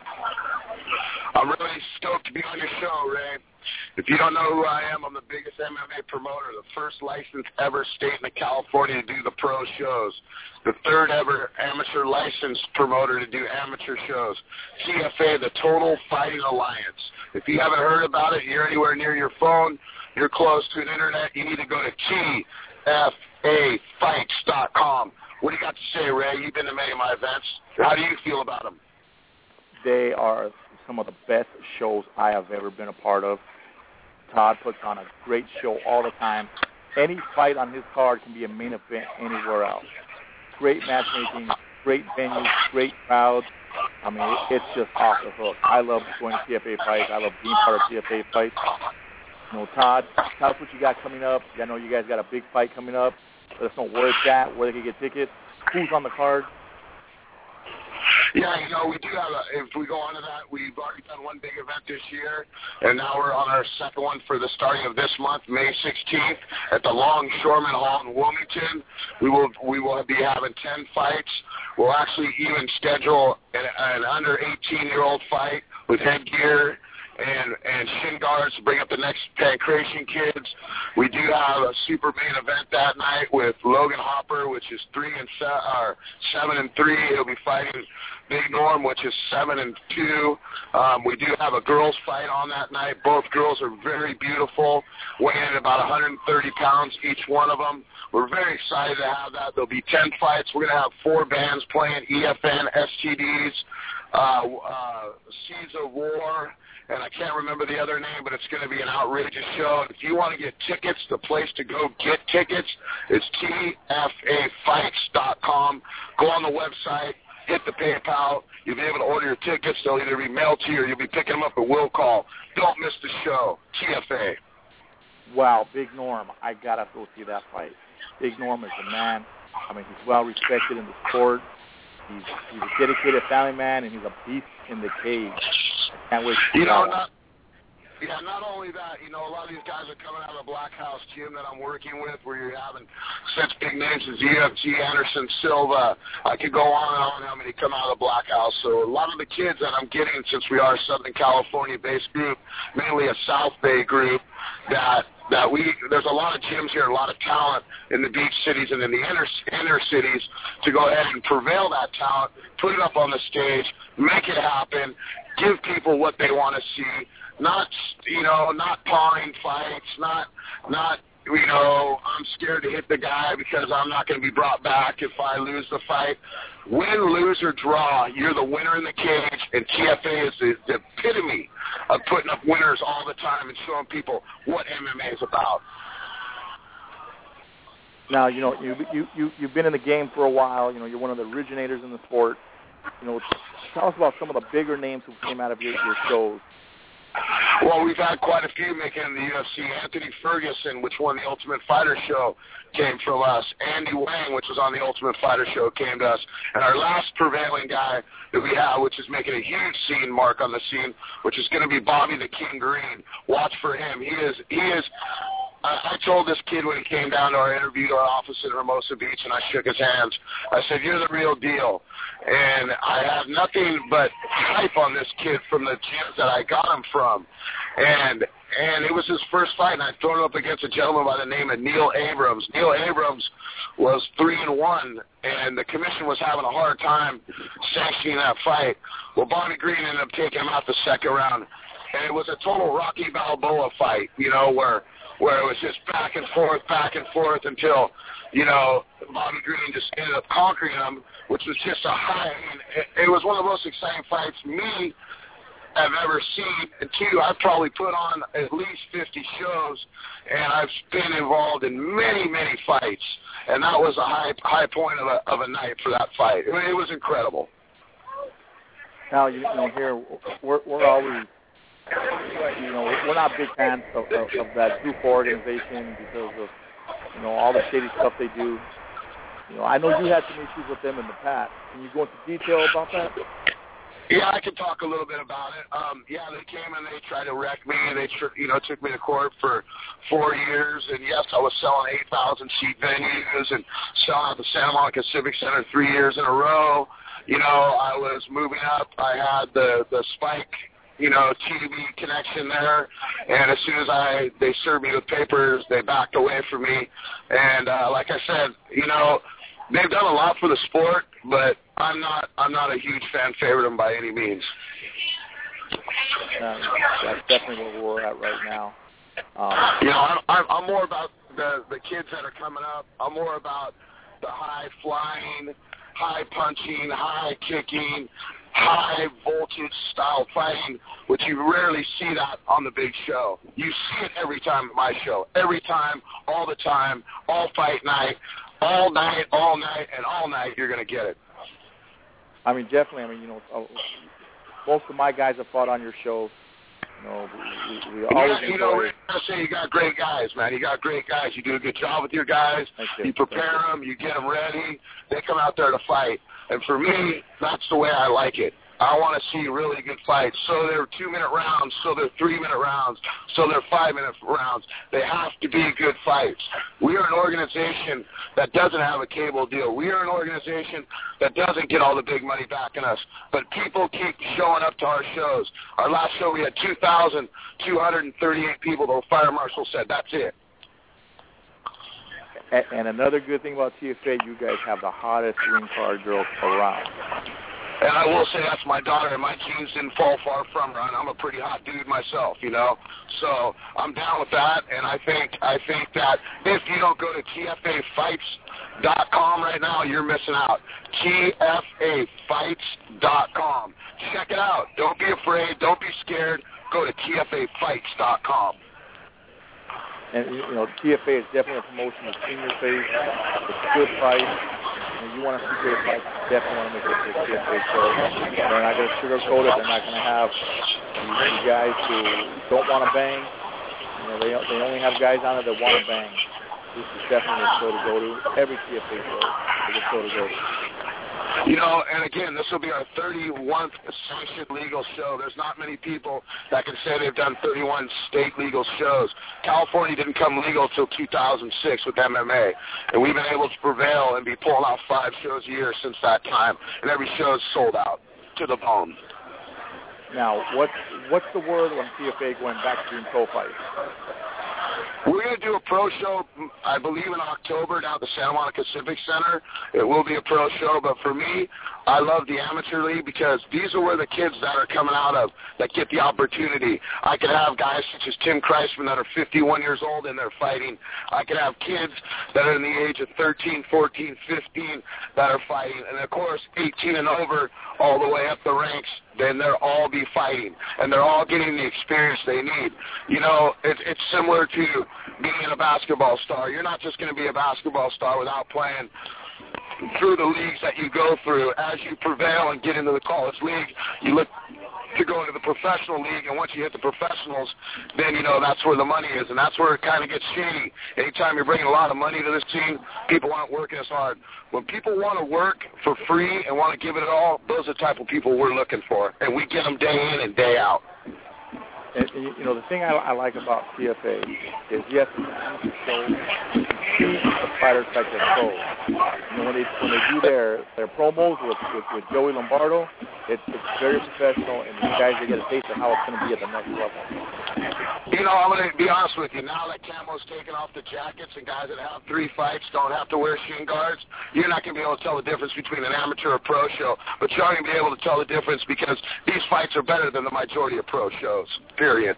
Speaker 6: I'm really stoked to be on your show, Ray. If you don't know who I am, I'm the biggest MMA promoter, the first licensed ever state in California to do the pro shows, the third ever amateur licensed promoter to do amateur shows, TFA, the Total Fighting Alliance. If you haven't heard about it, you're anywhere near your phone, you're close to the internet, you need to go to TFAfights.com. What do you got to say, Ray? You've been to many of my events. How do you feel about them?
Speaker 4: They are some of the best shows I have ever been a part of. Todd puts on a great show all the time. Any fight on his card can be a main event anywhere else. Great matchmaking, great venues, great crowds. I mean, it's just off the hook. I love going to TFA fights. I love being part of TFA fights. Todd, tell us what you got coming up. I know you guys got a big fight coming up. Let us know where it's at, where they can get tickets, who's on the card.
Speaker 6: Yeah, we do have if we go on to that, we've already done one big event this year, and now we're on our second one for the starting of this month, May 16th, at the Longshoreman Hall in Wilmington. We will be having 10 fights. We'll actually even schedule an under 18-year-old fight with headgear and shin guards to bring up the next Pancration kids. We do have a super main event that night with Logan Hopper, which is 7-3. He'll be fighting Big Norm, which is 7-2. We do have a girls fight on that night. Both girls are very beautiful, weighing in about 130 pounds each one of them. We're very excited to have that. There'll be 10 fights. We're going to have 4 bands playing, EFN, STDs, Seeds of War, and I can't remember the other name, but it's going to be an outrageous show. If you want to get tickets, the place to go get tickets is TFAfights.com. Go on the website, hit the PayPal. You'll be able to order your tickets. They'll either be mailed to you or you'll be picking them up at will call. Don't miss the show. TFA.
Speaker 4: Wow, Big Norm. I got to go see that fight. Big Norm is the man. I mean, he's well respected in the sport. He's a dedicated family man, and he's a beast in the cage. Can't wait to see
Speaker 6: not only that, a lot of these guys are coming out of the Black House gym that I'm working with, where you're having such big names as UFC, Anderson Silva. I could go on and on how many come out of the Black House. So a lot of the kids that I'm getting, since we are a Southern California-based group, mainly a South Bay group, there's a lot of gyms here, a lot of talent in the beach cities and in the inner cities to go ahead and prevail that talent, put it up on the stage, make it happen, give people what they want to see. Not pawing fights, not I'm scared to hit the guy because I'm not going to be brought back if I lose the fight. Win, lose, or draw, you're the winner in the cage, and TFA is the epitome of putting up winners all the time and showing people what MMA is about.
Speaker 4: Now, you've been in the game for a while. You're one of the originators in the sport. Tell us about some of the bigger names who came out of your shows.
Speaker 6: Well, we've had quite a few making in the UFC. Anthony Ferguson, which won the Ultimate Fighter show, came from us. Andy Wang, which was on the Ultimate Fighter show, came to us. And our last prevailing guy that we have, which is making a huge scene mark on the scene, which is going to be Bobby the King Green. Watch for him. He is. I told this kid when he came down to our interview to our office in Hermosa Beach, and I shook his hands. I said, "You're the real deal." And I have nothing but hype on this kid from the gyms that I got him from. And it was his first fight, and I'd thrown him up against a gentleman by the name of Neil Abrams. Neil Abrams was 3-1, and the commission was having a hard time sanctioning that fight. Well, Bobby Green ended up taking him out the second round. And it was a total Rocky Balboa fight, where it was just back and forth until, Bobby Green just ended up conquering him, which was just a high. It was one of the most exciting fights me have ever seen. And two, I've probably put on at least 50 shows, and I've been involved in many, many fights. And that was a high point of a night for that fight. It was incredible.
Speaker 4: Now, here, we're always... we're not big fans of that group organization because of, all the shady stuff they do. I know you had some issues with them in the past. Can you go into detail about that?
Speaker 6: Yeah, I can talk a little bit about it. They came and they tried to wreck me. They took me to court for 4 years. And, yes, I was selling 8,000-seat venues and selling at the Santa Monica Civic Center 3 years in a row. I was moving up. I had the Spike TV connection there, and as soon as they served me with papers, they backed away from me. And like I said, they've done a lot for the sport, but I'm not a huge fan favorite of them by any means.
Speaker 4: That's definitely where we're at right now.
Speaker 6: I'm more about the kids that are coming up. I'm more about the high flying, high punching, high kicking, high voltage style fighting, which you rarely see that on the big show. You see it every time at my show. Every time, all the time, all fight night, all night, and all night you're going to get it.
Speaker 4: Definitely. Most of my guys have fought on your show. We always enjoy it.
Speaker 6: I say you got great guys, man. You got great guys. You do a good job with your guys. You prepare them. You get them ready. They come out there to fight. And for me, that's the way I like it. I want to see really good fights. So they're 2-minute rounds, so they're 3-minute rounds, so they're 5-minute rounds. They have to be good fights. We are an organization that doesn't have a cable deal. We are an organization that doesn't get all the big money backing us. But people keep showing up to our shows. Our last show, we had 2,238 people. The fire marshal said, that's it.
Speaker 4: And another good thing about TFA, you guys have the hottest ring card girls around.
Speaker 6: And I will say that's my daughter, and my genes didn't fall far from her, and I'm a pretty hot dude myself, So I'm down with that, and I think that if you don't go to TFAfights.com right now, you're missing out. TFAfights.com. Check it out. Don't be afraid. Don't be scared. Go to TFAfights.com.
Speaker 4: And, TFA is definitely a promotion that's in your face. It's a good fight. You want to see great fights, you definitely want to make it to the TFA show. They're not going to sugarcoat it. They're not going to have these guys who don't want to bang. They only have guys on it that want to bang. This is definitely a show to go to. Every TFA show is a show to go to.
Speaker 6: You know, and again, this will be our 31st sanctioned legal show. There's not many people that can say they've done 31 state legal shows. California didn't come legal until 2006 with MMA, and we've been able to prevail and be pulling out 5 shows a year since that time, and every show is sold out to the bone.
Speaker 4: Now, what's the word on TFA going back to doing pro fights?
Speaker 6: We're going to do a pro show, I believe, in October down at the Santa Monica Civic Center. It will be a pro show, but for me, I love the amateur league because these are where the kids that are coming out of that get the opportunity. I could have guys such as Tim Kreisman that are 51 years old and they're fighting. I could have kids that are in the age of 13, 14, 15 that are fighting. And, of course, 18 and over all the way up the ranks, then they'll all be fighting. And they're all getting the experience they need. You know, it's similar to being a basketball star. You're not just going to be a basketball star without playing through the leagues that you go through. As you prevail and get into the college league, you look to go into the professional league, and once you hit the professionals, then, you know, that's where the money is, and that's where it kind of gets shady. Anytime you're bringing a lot of money to this team, people aren't working as hard. When people want to work for free and want to give it all, those are the type of people we're looking for, and we get them day in and day out.
Speaker 4: And you know, the thing I like about CFA is, yes, it's show, see the fighters like their pros. You know, when they do their promos with Joey Lombardo, it's very professional, and you guys, they get a taste of how it's going to be at the next level.
Speaker 6: You know, I'm going to be honest with you. Now that Camo's taken off the jackets and guys that have 3 fights don't have to wear shin guards, you're not going to be able to tell the difference between an amateur or pro show. But you're going to be able to tell the difference because these fights are better than the majority of pro shows, period.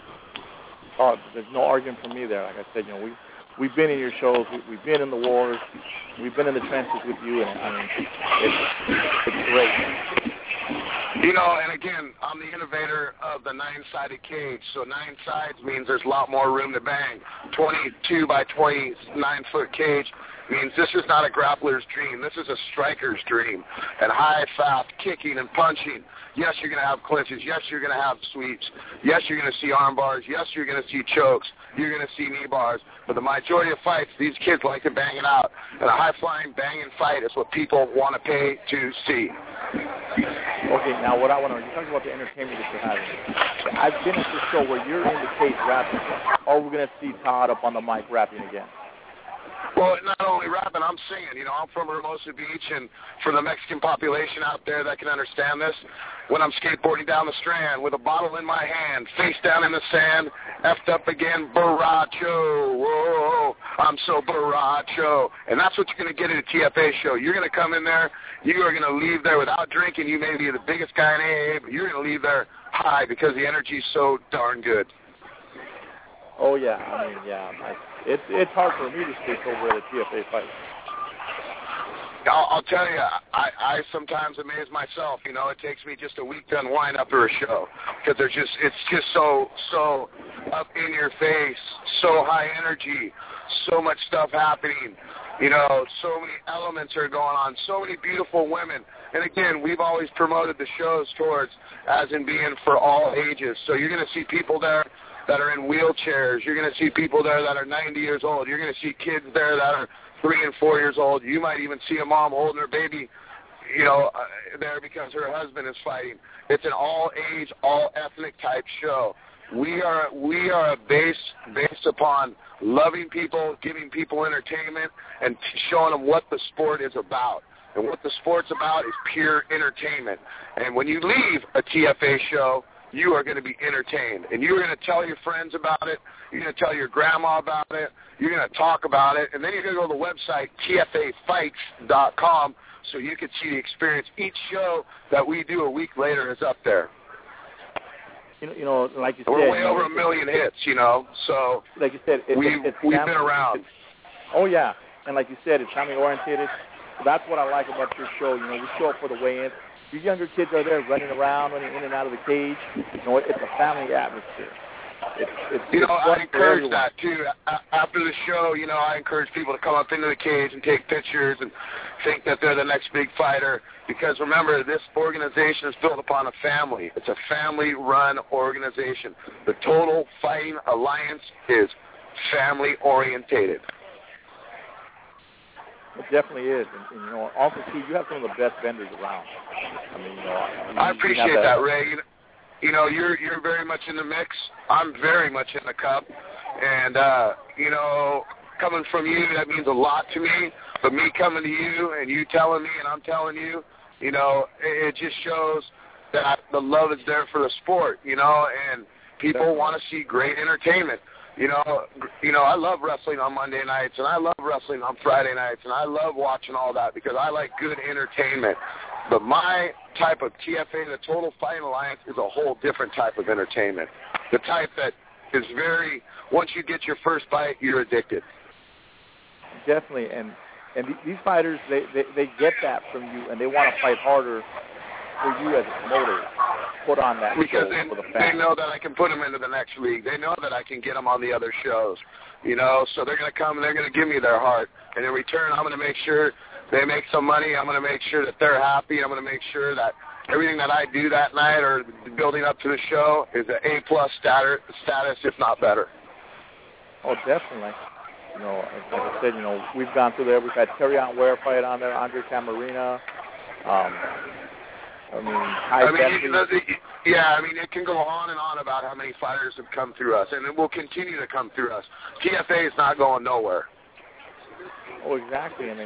Speaker 4: Oh, there's no argument for me there. Like I said, you know, we've been in your shows. We've been in the wars. We've been in the trenches with you, and I mean, it's great.
Speaker 6: You know, and again, I'm the innovator of the 9-sided cage. So 9 sides means there's a lot more room to bang. 22 by 29-foot cage means this is not a grappler's dream. This is a striker's dream. And high, fast kicking and punching. Yes, you're going to have clinches. Yes, you're going to have sweeps. Yes, you're going to see arm bars. Yes, you're going to see chokes. You're going to see knee bars. But the majority of fights, these kids like to bang it out. And a high-flying, banging fight is what people want to pay to see.
Speaker 4: Okay, now what I want to know, you're talking about the entertainment that you're having. I've been at this show where you're in the cage rapping, or we're going to see Todd up on the mic rapping again.
Speaker 6: Well, not only rapping, I'm singing. You know, I'm from Hermosa Beach, and for the Mexican population out there that can understand this, when I'm skateboarding down the Strand with a bottle in my hand, face down in the sand, effed up again, borracho, whoa, I'm so borracho. And that's what you're going to get at a TFA show. You're going to come in there, you are going to leave there without drinking. You may be the biggest guy in AA, but you're going to leave there high because the energy's so darn good.
Speaker 4: Oh, yeah. I mean, yeah. It's hard for me to stay sober at a TFA fight.
Speaker 6: I'll tell you, I sometimes amaze myself. You know, it takes me just a week to unwind after a show because it's just so up in your face, so high energy, so much stuff happening. You know, so many elements are going on, so many beautiful women. And again, we've always promoted the shows towards as in being for all ages. So you're going to see people there that are in wheelchairs. You're going to see people there that are 90 years old. You're going to see kids there that are 3 and 4 years old. You might even see a mom holding her baby, you know, there because her husband is fighting. It's an all-age, all-ethnic type show. We are based upon loving people, giving people entertainment, and showing them what the sport is about. And what the sport's about is pure entertainment. And when you leave a TFA show, you are going to be entertained. And you're going to tell your friends about it. You're going to tell your grandma about it. You're going to talk about it. And then you're going to go to the website, tfafights.com, so you can see the experience. Each show that we do a week later is up there.
Speaker 4: You know, like you said,
Speaker 6: we're way over 1 million hits, you know. So
Speaker 4: like you said,
Speaker 6: we've been around.
Speaker 4: Oh, yeah. And like you said, it's family-oriented. That's what I like about your show. You know, we show up for the weigh-in. Your younger kids are there running around, running in and out of the cage. You know, it's a family atmosphere.
Speaker 6: I encourage that, too. After the show, you know, I encourage people to come up into the cage and take pictures and think that they're the next big fighter. Because, remember, this organization is built upon a family. It's a family-run organization. The Total Fighting Alliance is family-orientated.
Speaker 4: It definitely is. And also, too, you have some of the best vendors around. I mean,
Speaker 6: I appreciate that, Ray. You're very much in the mix. I'm very much in the cup. And, coming from you, that means a lot to me. But me coming to you and you telling me and I'm telling you, it just shows that the love is there for the sport, and people want to see great entertainment. I love wrestling on Monday nights, and I love wrestling on Friday nights, and I love watching all that because I like good entertainment. But my type of TFA, the Total Fighting Alliance, is a whole different type of entertainment. The type that is once you get your first fight, you're addicted.
Speaker 4: Definitely, and these fighters, they get that from you, and they want to fight harder for you as a promoter. Put on that
Speaker 6: because
Speaker 4: show for the fans.
Speaker 6: They know that I can put them into the next league. They know that I can get them on the other shows, so they're going to come and they're going to give me their heart. And in return, I'm going to make sure they make some money. I'm going to make sure that they're happy. I'm going to make sure that everything that I do that night or building up to the show is an A+ status, if not better.
Speaker 4: Oh, definitely. Like I said, we've gone through there. We've had Terrion Ware fight on there, Andre Camarena.
Speaker 6: It can go on and on about how many fighters have come through us, and it will continue to come through us. TFA is not going nowhere.
Speaker 4: Oh, exactly. And then,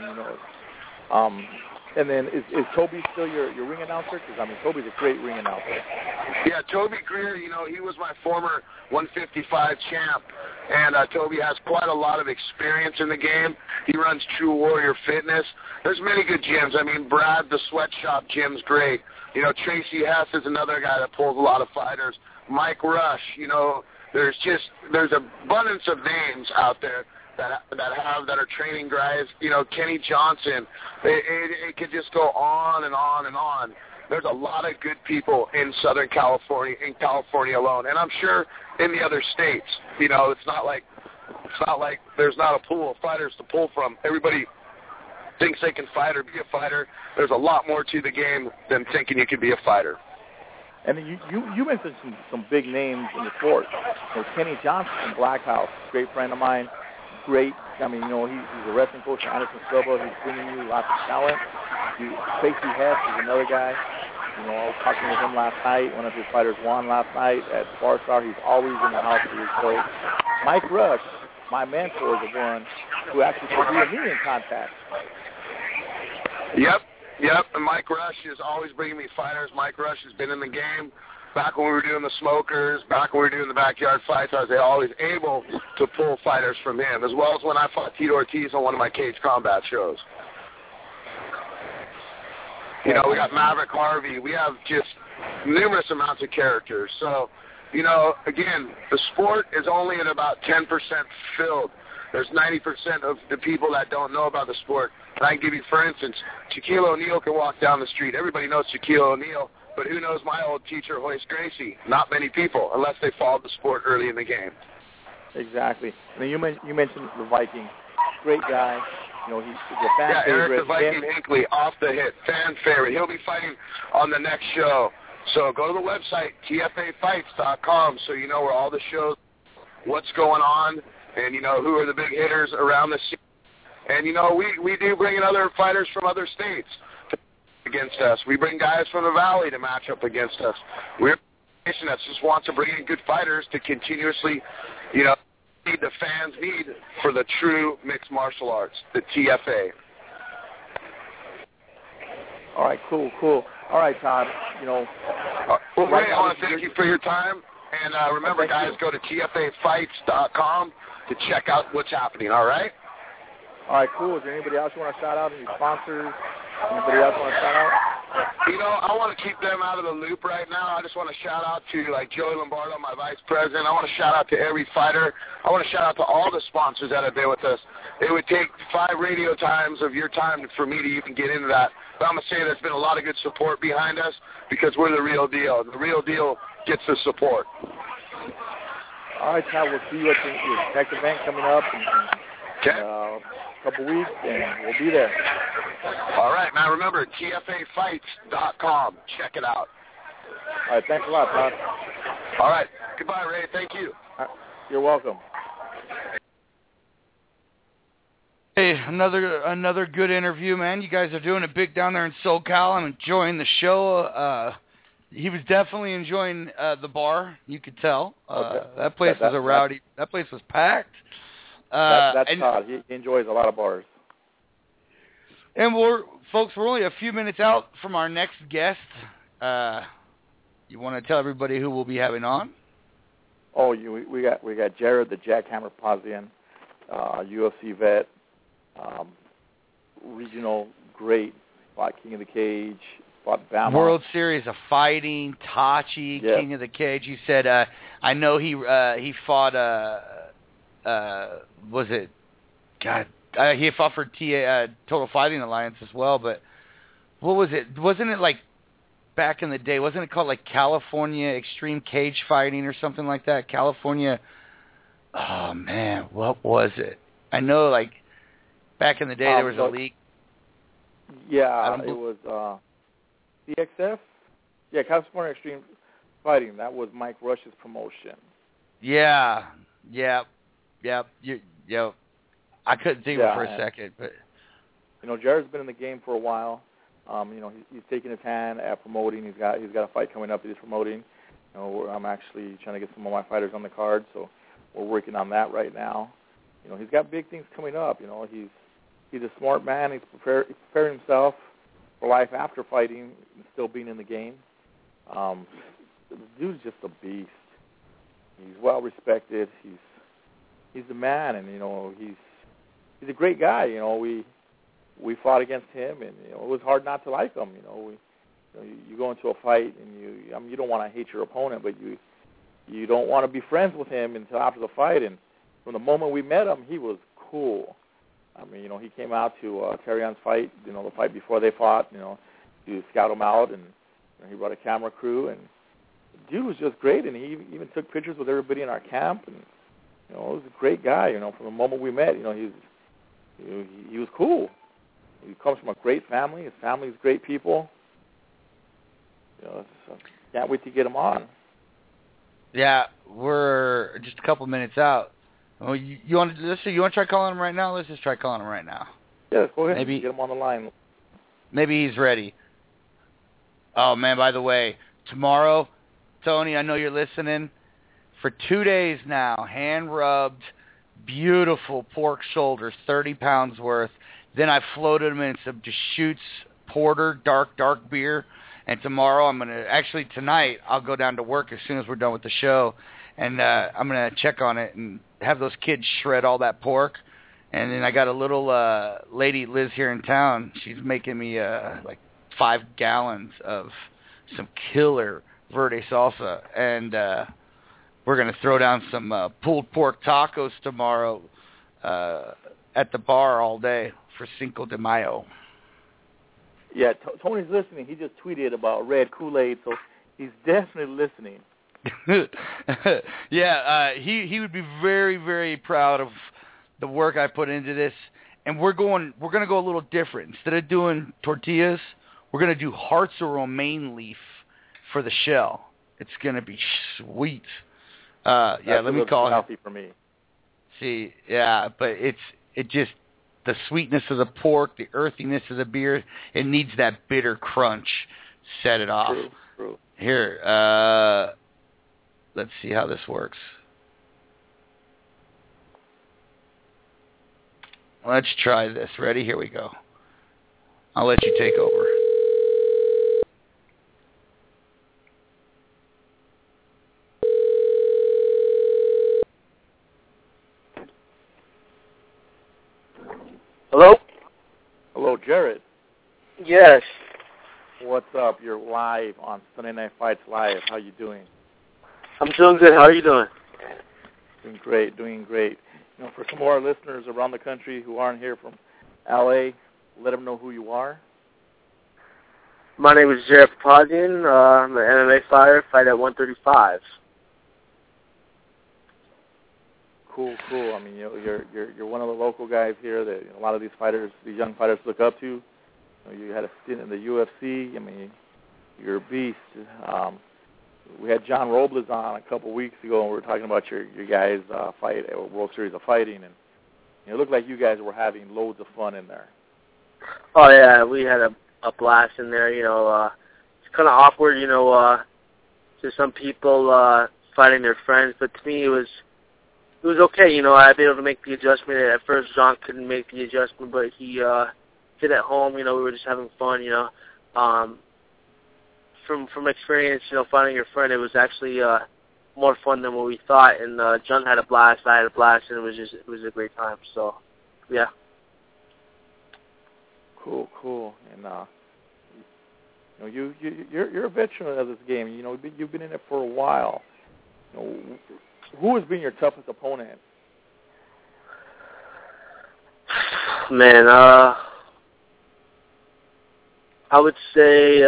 Speaker 4: and then is Toby still your ring announcer? Because, Toby's a great ring announcer.
Speaker 6: Yeah, Toby Greer, he was my former 155 champ, and Toby has quite a lot of experience in the game. He runs True Warrior Fitness. There's many good gyms. Brad, the Sweatshop gym's great. Tracy Hess is another guy that pulls a lot of fighters. Mike Rush, there's abundance of names out there that are training guys. Kenny Johnson. It could just go on and on and on. There's a lot of good people in Southern California, in California alone, and I'm sure in the other states. It's not like there's not a pool of fighters to pull from. Everybody thinks they can fight or be a fighter. There's a lot more to the game than thinking you can be a fighter.
Speaker 4: And you mentioned some big names in the sport. Kenny Johnson from Black House, great friend of mine. Great. He's a wrestling coach at Anderson Silva. He's bringing you lots of talent. Tracy Hess is another guy. I was talking with him last night. One of his fighters won last night at Farstar. He's always in the house with his coach. Mike Rush, my mentor, is the one who actually put you and me in contact.
Speaker 6: Yep. And Mike Rush is always bringing me fighters. Mike Rush has been in the game. Back when we were doing the smokers, back when we were doing the backyard fights, I was always able to pull fighters from him, as well as when I fought Tito Ortiz on one of my Cage Combat shows. We got Maverick Harvey. We have just numerous amounts of characters. So, again, the sport is only at about 10% filled. There's 90% of the people that don't know about the sport. And I can give you, for instance, Shaquille O'Neal can walk down the street. Everybody knows Shaquille O'Neal. But who knows my old teacher, Hoist Gracie? Not many people, unless they followed the sport early in the game.
Speaker 4: Exactly. And then you mentioned the Viking. Great guy. He's a fan favorite.
Speaker 6: Eric the Viking Hinckley, off the hit, fan favorite. He'll be fighting on the next show. So go to the website, tfafights.com, so you know where all the shows, what's going on, and who are the big hitters around the scene. And, we do bring in other fighters from other states against us. We bring guys from the Valley to match up against us. We're a nation that just wants to bring in good fighters to continuously, need the fans need for the true mixed martial arts, the TFA.
Speaker 4: All right, cool. All right, Todd,
Speaker 6: Well, Ray, I want to thank you for your time. And remember, guys, go to tfafights.com to check out what's happening, all right?
Speaker 4: All right, cool. Is there anybody else you want to shout out? Any sponsors? Anybody else want to shout out?
Speaker 6: I want to keep them out of the loop right now. I just want to shout out to, Joey Lombardo, my vice president. I want to shout out to every fighter. I want to shout out to all the sponsors that have been with us. It would take 5 radio times of your time for me to even get into that. But I'm going to say there's been a lot of good support behind us because we're the real deal. The real deal gets the support.
Speaker 4: All right, Todd, we'll see you at your next event coming up in a couple weeks, and we'll be there.
Speaker 6: All right, man. Remember, tfafights.com. Check it out.
Speaker 4: All right, thanks a lot, Todd.
Speaker 6: All right. Goodbye, Ray. Thank you.
Speaker 4: You're welcome.
Speaker 3: Hey, another good interview, man. You guys are doing it big down there in SoCal. I'm enjoying the show. He was definitely enjoying the bar. You could tell. That place was a rowdy. That place was packed.
Speaker 4: That's Todd. He enjoys a lot of bars.
Speaker 3: And we're only a few minutes out from our next guest. You want to tell everybody who we'll be having on?
Speaker 4: Oh, we got Jared the Jackhammer Pozian, UFC vet, regional great, fought King of the Cage, fought Bama.
Speaker 3: World Series of Fighting, Tachi,
Speaker 4: yep.
Speaker 3: King of the Cage. You said I know he fought was it? God, he fought for Total Fighting Alliance as well. But what was it? Wasn't it like back in the day? Wasn't it called like California Extreme Cage Fighting or something like that? California. Oh man, what was it? I know, like back in the day, there was a league.
Speaker 4: Yeah, it was CXF. Yeah, California Extreme Fighting. That was Mike Rush's promotion.
Speaker 3: Yeah. I couldn't think of it for a second, but
Speaker 4: Jared's been in the game for a while. He's taking his hand at promoting. He's got a fight coming up that he's promoting. I'm actually trying to get some of my fighters on the card, so we're working on that right now. He's got big things coming up. He's a smart man. He's preparing himself for life after fighting and still being in the game. The dude's just a beast. He's well respected. He's the man, and he's a great guy. We fought against him, and it was hard not to like him. You go into a fight, and you don't want to hate your opponent, but you don't want to be friends with him until after the fight. And from the moment we met him, he was cool. He came out to Terrion's fight, the fight before they fought, to scout him out, and he brought a camera crew, and the dude was just great, and he even took pictures with everybody in our camp, and he was a great guy. From the moment we met, he was cool. He comes from a great family. His family's great people. So can't wait to get him on.
Speaker 3: Yeah, we're just a couple minutes out. Oh, you want to try calling him right now? Let's just try calling him right now.
Speaker 4: Yeah, go ahead. Maybe get him on the line.
Speaker 3: Maybe he's ready. Oh man, by the way, tomorrow, Tony, I know you're listening. For 2 days now, hand rubbed, beautiful pork shoulders, 30 pounds worth. Then I floated them in some Deschutes Porter, dark beer. And tomorrow tonight, I'll go down to work as soon as we're done with the show. And I'm going to check on it and have those kids shred all that pork. And then I got a little lady lives here in town. She's making me like 5 gallons of some killer verde salsa. And we're going to throw down some pulled pork tacos tomorrow at the bar all day for Cinco de Mayo.
Speaker 4: Yeah, Tony's listening. He just tweeted about red Kool-Aid, so he's definitely listening.
Speaker 3: Yeah, he would be very, very proud of the work I put into this. And we're going to go a little different. Instead of doing tortillas, we're going to do hearts of romaine leaf for the shell. It's going to be sweet. Let me call it
Speaker 4: healthy for me.
Speaker 3: See, yeah, but it just the sweetness of the pork, the earthiness of the beer, it needs that bitter crunch. Set it off.
Speaker 4: True.
Speaker 3: Here, let's see how this works. Let's try this. Ready? Here we go. I'll let you take over.
Speaker 5: Hello?
Speaker 4: Hello, Jared.
Speaker 5: Yes.
Speaker 4: What's up? You're live on Sunday Night Fights Live. How you doing?
Speaker 5: I'm doing good. How are you doing?
Speaker 4: Doing great. For some of our listeners around the country who aren't here from L.A., let them know who you are.
Speaker 5: My name is Jared Pozian. I'm an MMA fighter, fight at 135.
Speaker 4: Cool. I mean, you're one of the local guys here that a lot of these young fighters look up to. You had a stint in the UFC. I mean, you're a beast. We had John Robles on a couple weeks ago, and we were talking about your guys' fight at World Series of Fighting, and It looked like you guys were having loads of fun in there.
Speaker 7: Oh yeah, we had a blast in there. It's kind of awkward, to some people fighting their friends, but to me it was okay. I'd be able to make the adjustment. At first, Jean couldn't make the adjustment, but he did at home. We were just having fun. From experience, finding your friend, it was actually more fun than what we thought. And John had a blast, I had a blast, and it was a great time. So, yeah.
Speaker 4: Cool. And you're a veteran of this game. You've been in it for a while. Who has been your toughest opponent?
Speaker 7: Man, I would say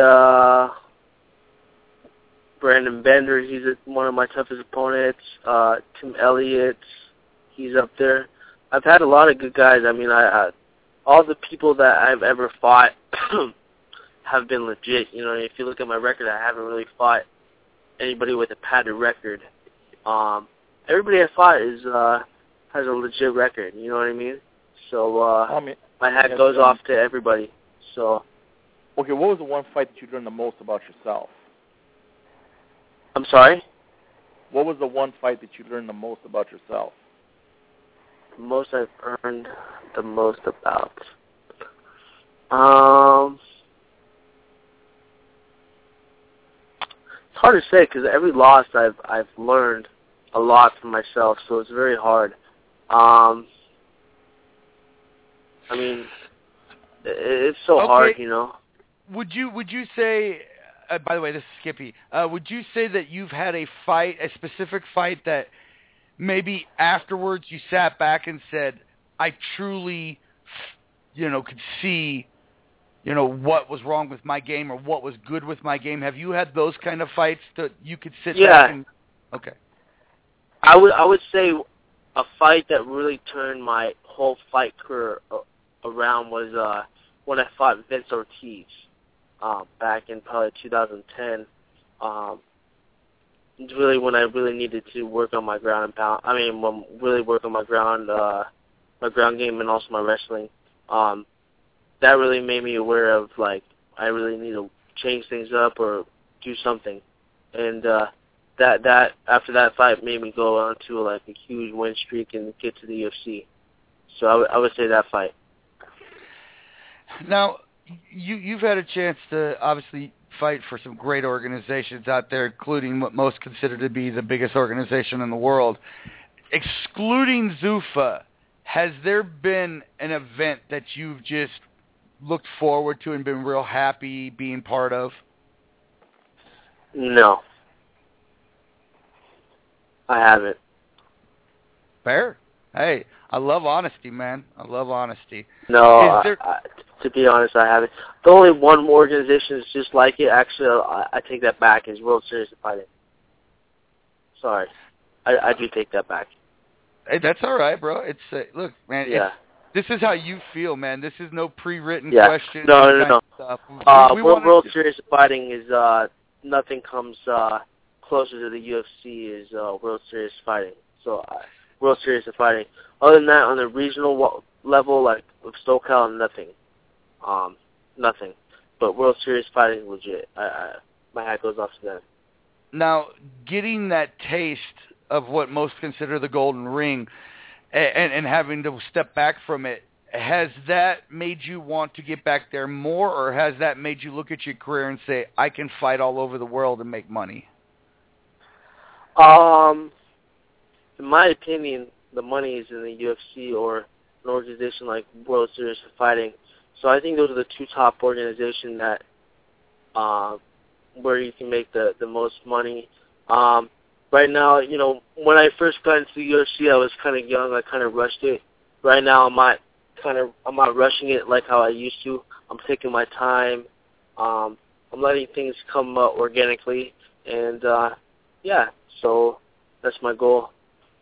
Speaker 7: Brandon Bender. He's one of my toughest opponents. Tim Elliott, he's up there. I've had a lot of good guys. I mean, all the people that I've ever fought have been legit. If you look at my record, I haven't really fought anybody with a padded record. Everybody I fought has a legit record. You know what I mean? So my hat goes off to everybody. So.
Speaker 4: Okay, what was the one fight that you learned the most about yourself?
Speaker 7: I'm sorry?
Speaker 4: What was the one fight that you learned the most about yourself?
Speaker 7: The most I've earned the most about. It's hard to say because every loss I've learned a lot from myself, so it's very hard. I mean, it's so hard,
Speaker 3: Would you say, by the way, this is Skippy, would you say that you've had a specific fight that maybe afterwards you sat back and said, I truly, could see, what was wrong with my game or what was good with my game? Have you had those kind of fights that you could sit back and... Okay.
Speaker 7: I would say a fight that really turned my whole fight career around was when I fought Vince Ortiz. Back in probably 2010, it's really when I really needed to work on my ground and pound. Really work on my ground game and also my wrestling. That really made me aware of I really need to change things up or do something. And that after that fight made me go on to a huge win streak and get to the UFC. So I would say that fight.
Speaker 3: Now, you've had a chance to obviously fight for some great organizations out there, including what most consider to be the biggest organization in the world. Excluding Zuffa, has there been an event that you've just looked forward to and been real happy being part of?
Speaker 7: No. I haven't.
Speaker 3: Fair. Hey, I love honesty, man. I love honesty.
Speaker 7: No, to be honest, I haven't. The only one organization that's just like it, actually, I take that back, is World Series of Fighting. Sorry. I do take that back.
Speaker 3: Hey, that's all right, bro. It's look, man,
Speaker 7: yeah.
Speaker 3: This is how you feel, man. This is no pre-written question.
Speaker 7: No.
Speaker 3: Stuff.
Speaker 7: World Series of Fighting is nothing comes closer to the UFC is World Series of Fighting. So World Series of Fighting. Other than that, on the regional level, with SoCal, nothing. Nothing. But World Series Fighting, legit. My hat goes off to them.
Speaker 3: Now, getting that taste of what most consider the golden ring and having to step back from it, has that made you want to get back there more, or has that made you look at your career and say, I can fight all over the world and make money?
Speaker 7: In my opinion, the money is in the UFC or an organization like World Series of Fighting. So I think those are the two top organizations that where you can make the most money. Right now, when I first got into the UFC, I was kind of young. I kind of rushed it. Right now, I'm not rushing it like how I used to. I'm taking my time. I'm letting things come organically, and so that's my goal.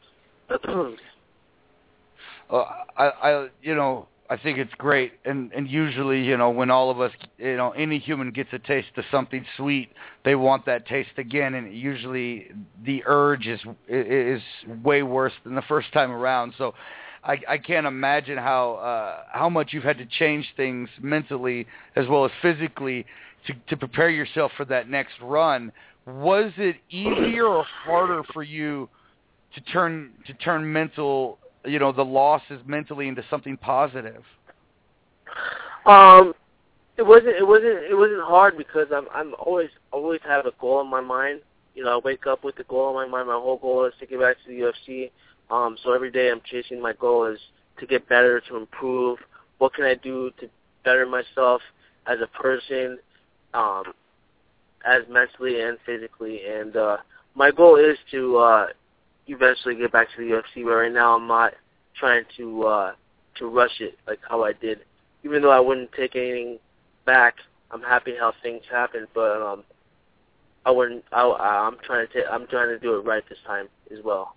Speaker 3: I think it's great, and usually, when all of us, any human gets a taste of something sweet, they want that taste again, and usually the urge is way worse than the first time around. So I can't imagine how much you've had to change things mentally as well as physically to prepare yourself for that next run. Was it easier or harder for you to turn mental, the losses mentally into something positive?
Speaker 7: It wasn't hard because I'm always have a goal in my mind. I wake up with the goal in my mind. My whole goal is to get back to the UFC. So every day I'm chasing my goal is to get better, to improve. What can I do to better myself as a person, as mentally and physically? And my goal is to eventually get back to the UFC. But right now I'm not trying to rush it like how I did. Even though I wouldn't take anything back, I'm happy how things happened. But I'm trying to do it right this time as well.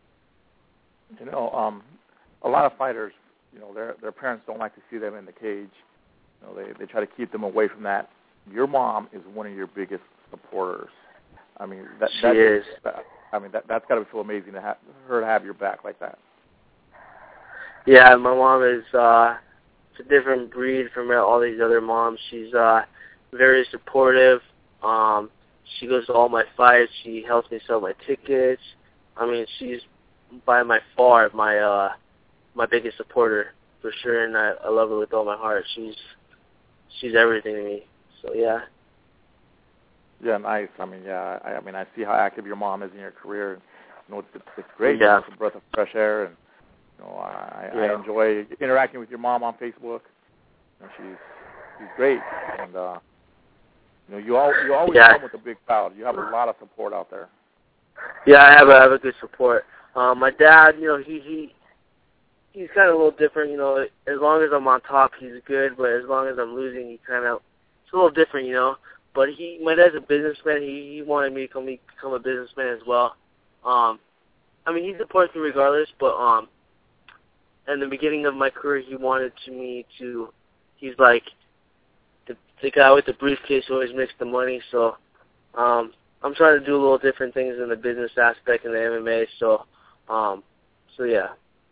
Speaker 4: A lot of fighters, their parents don't like to see them in the cage. They try to keep them away from that. Your mom is one of your biggest supporters. I mean,
Speaker 7: she is.
Speaker 4: That's got to feel amazing to have her to have your back like that.
Speaker 7: Yeah, my mom is it's a different breed from all these other moms. She's very supportive. She goes to all my fights. She helps me sell my tickets. I mean, she's by far my biggest supporter for sure, and I love her with all my heart. She's everything to me. So yeah.
Speaker 4: Yeah, nice. I see how active your mom is in your career. It's great.
Speaker 7: Yeah.
Speaker 4: It's a breath of fresh air, and I enjoy interacting with your mom on Facebook. She's great, and you always come with a big crowd. You have a lot of support out there.
Speaker 7: Yeah, I have a good support. My dad, he's kind of a little different. As long as I'm on top, he's good, but as long as I'm losing, it's a little different. But my dad's a businessman. He wanted me to become a businessman as well. He supports me regardless, but in the beginning of my career, he wanted he's like, the guy with the briefcase who always makes the money, so I'm trying to do a little different things in the business aspect in the MMA, so yeah.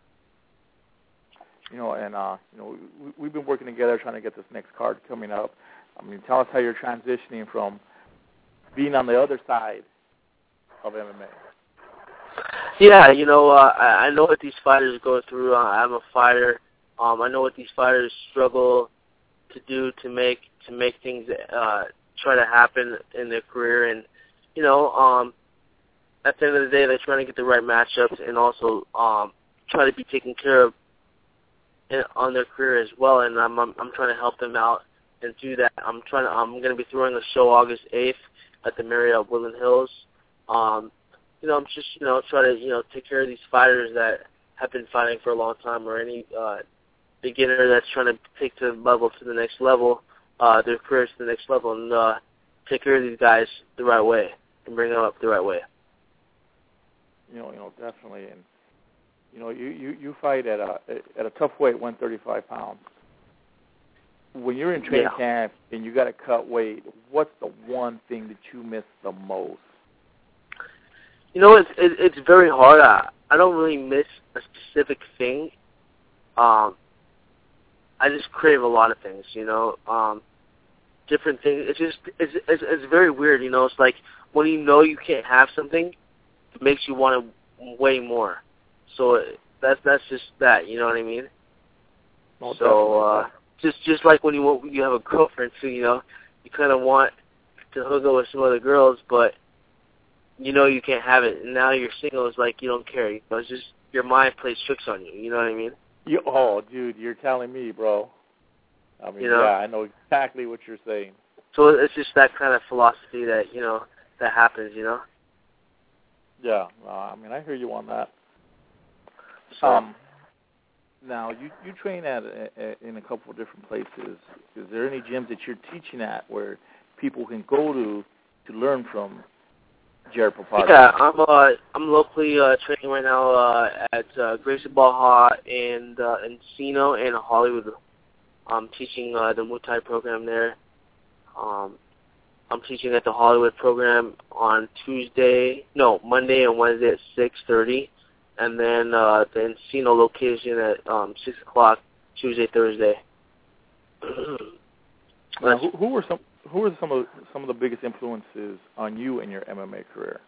Speaker 4: We've been working together trying to get this next card coming up. Tell us how you're transitioning from being on the other side of MMA.
Speaker 7: Yeah, I know what these fighters go through. I'm a fighter. I know what these fighters struggle to do to make things try to happen in their career, and at the end of the day, they're trying to get the right matchups and also try to be taken care of on their career as well. And I'm trying to help them out and do that. I'm going to be throwing a show August 8th at the Marriott Woodland Hills. I'm just trying to take care of these fighters that have been fighting for a long time, or any beginner that's trying to take the next level, their careers to the next level, and take care of these guys the right way and bring them up the right way.
Speaker 4: Definitely. And you fight at a tough weight, 135 pounds. When you're in training camp and you got to cut weight, what's the one thing that you miss the most?
Speaker 7: It's very hard. I don't really miss a specific thing. I just crave a lot of things, different things. It's very weird, It's like when you can't have something, it makes you want to way more. So that's just that, you know what I mean?
Speaker 4: Oh,
Speaker 7: so just like when you have a girlfriend too, you kind of want to hook up with some other girls, but you can't have it, and now you're single. It's like you don't care. It's just your mind plays tricks on you. You know what I mean?
Speaker 4: Dude, you're telling me, bro. Yeah, I know exactly what you're saying.
Speaker 7: So it's just that kind of philosophy that that happens.
Speaker 4: Yeah, I hear you on that. Now you train in a couple of different places. Is there any gyms that you're teaching at where people can go to learn from Jared Papazzi?
Speaker 7: Yeah, I'm locally training right now at Gracie Baja and Encino and Hollywood. I'm teaching the Muay Thai program there. I'm teaching at the Hollywood program on Monday and Wednesday at 6:30, and then the Encino location at 6 o'clock Tuesday, Thursday.
Speaker 4: Now, who were some of the biggest influences on you in your MMA career?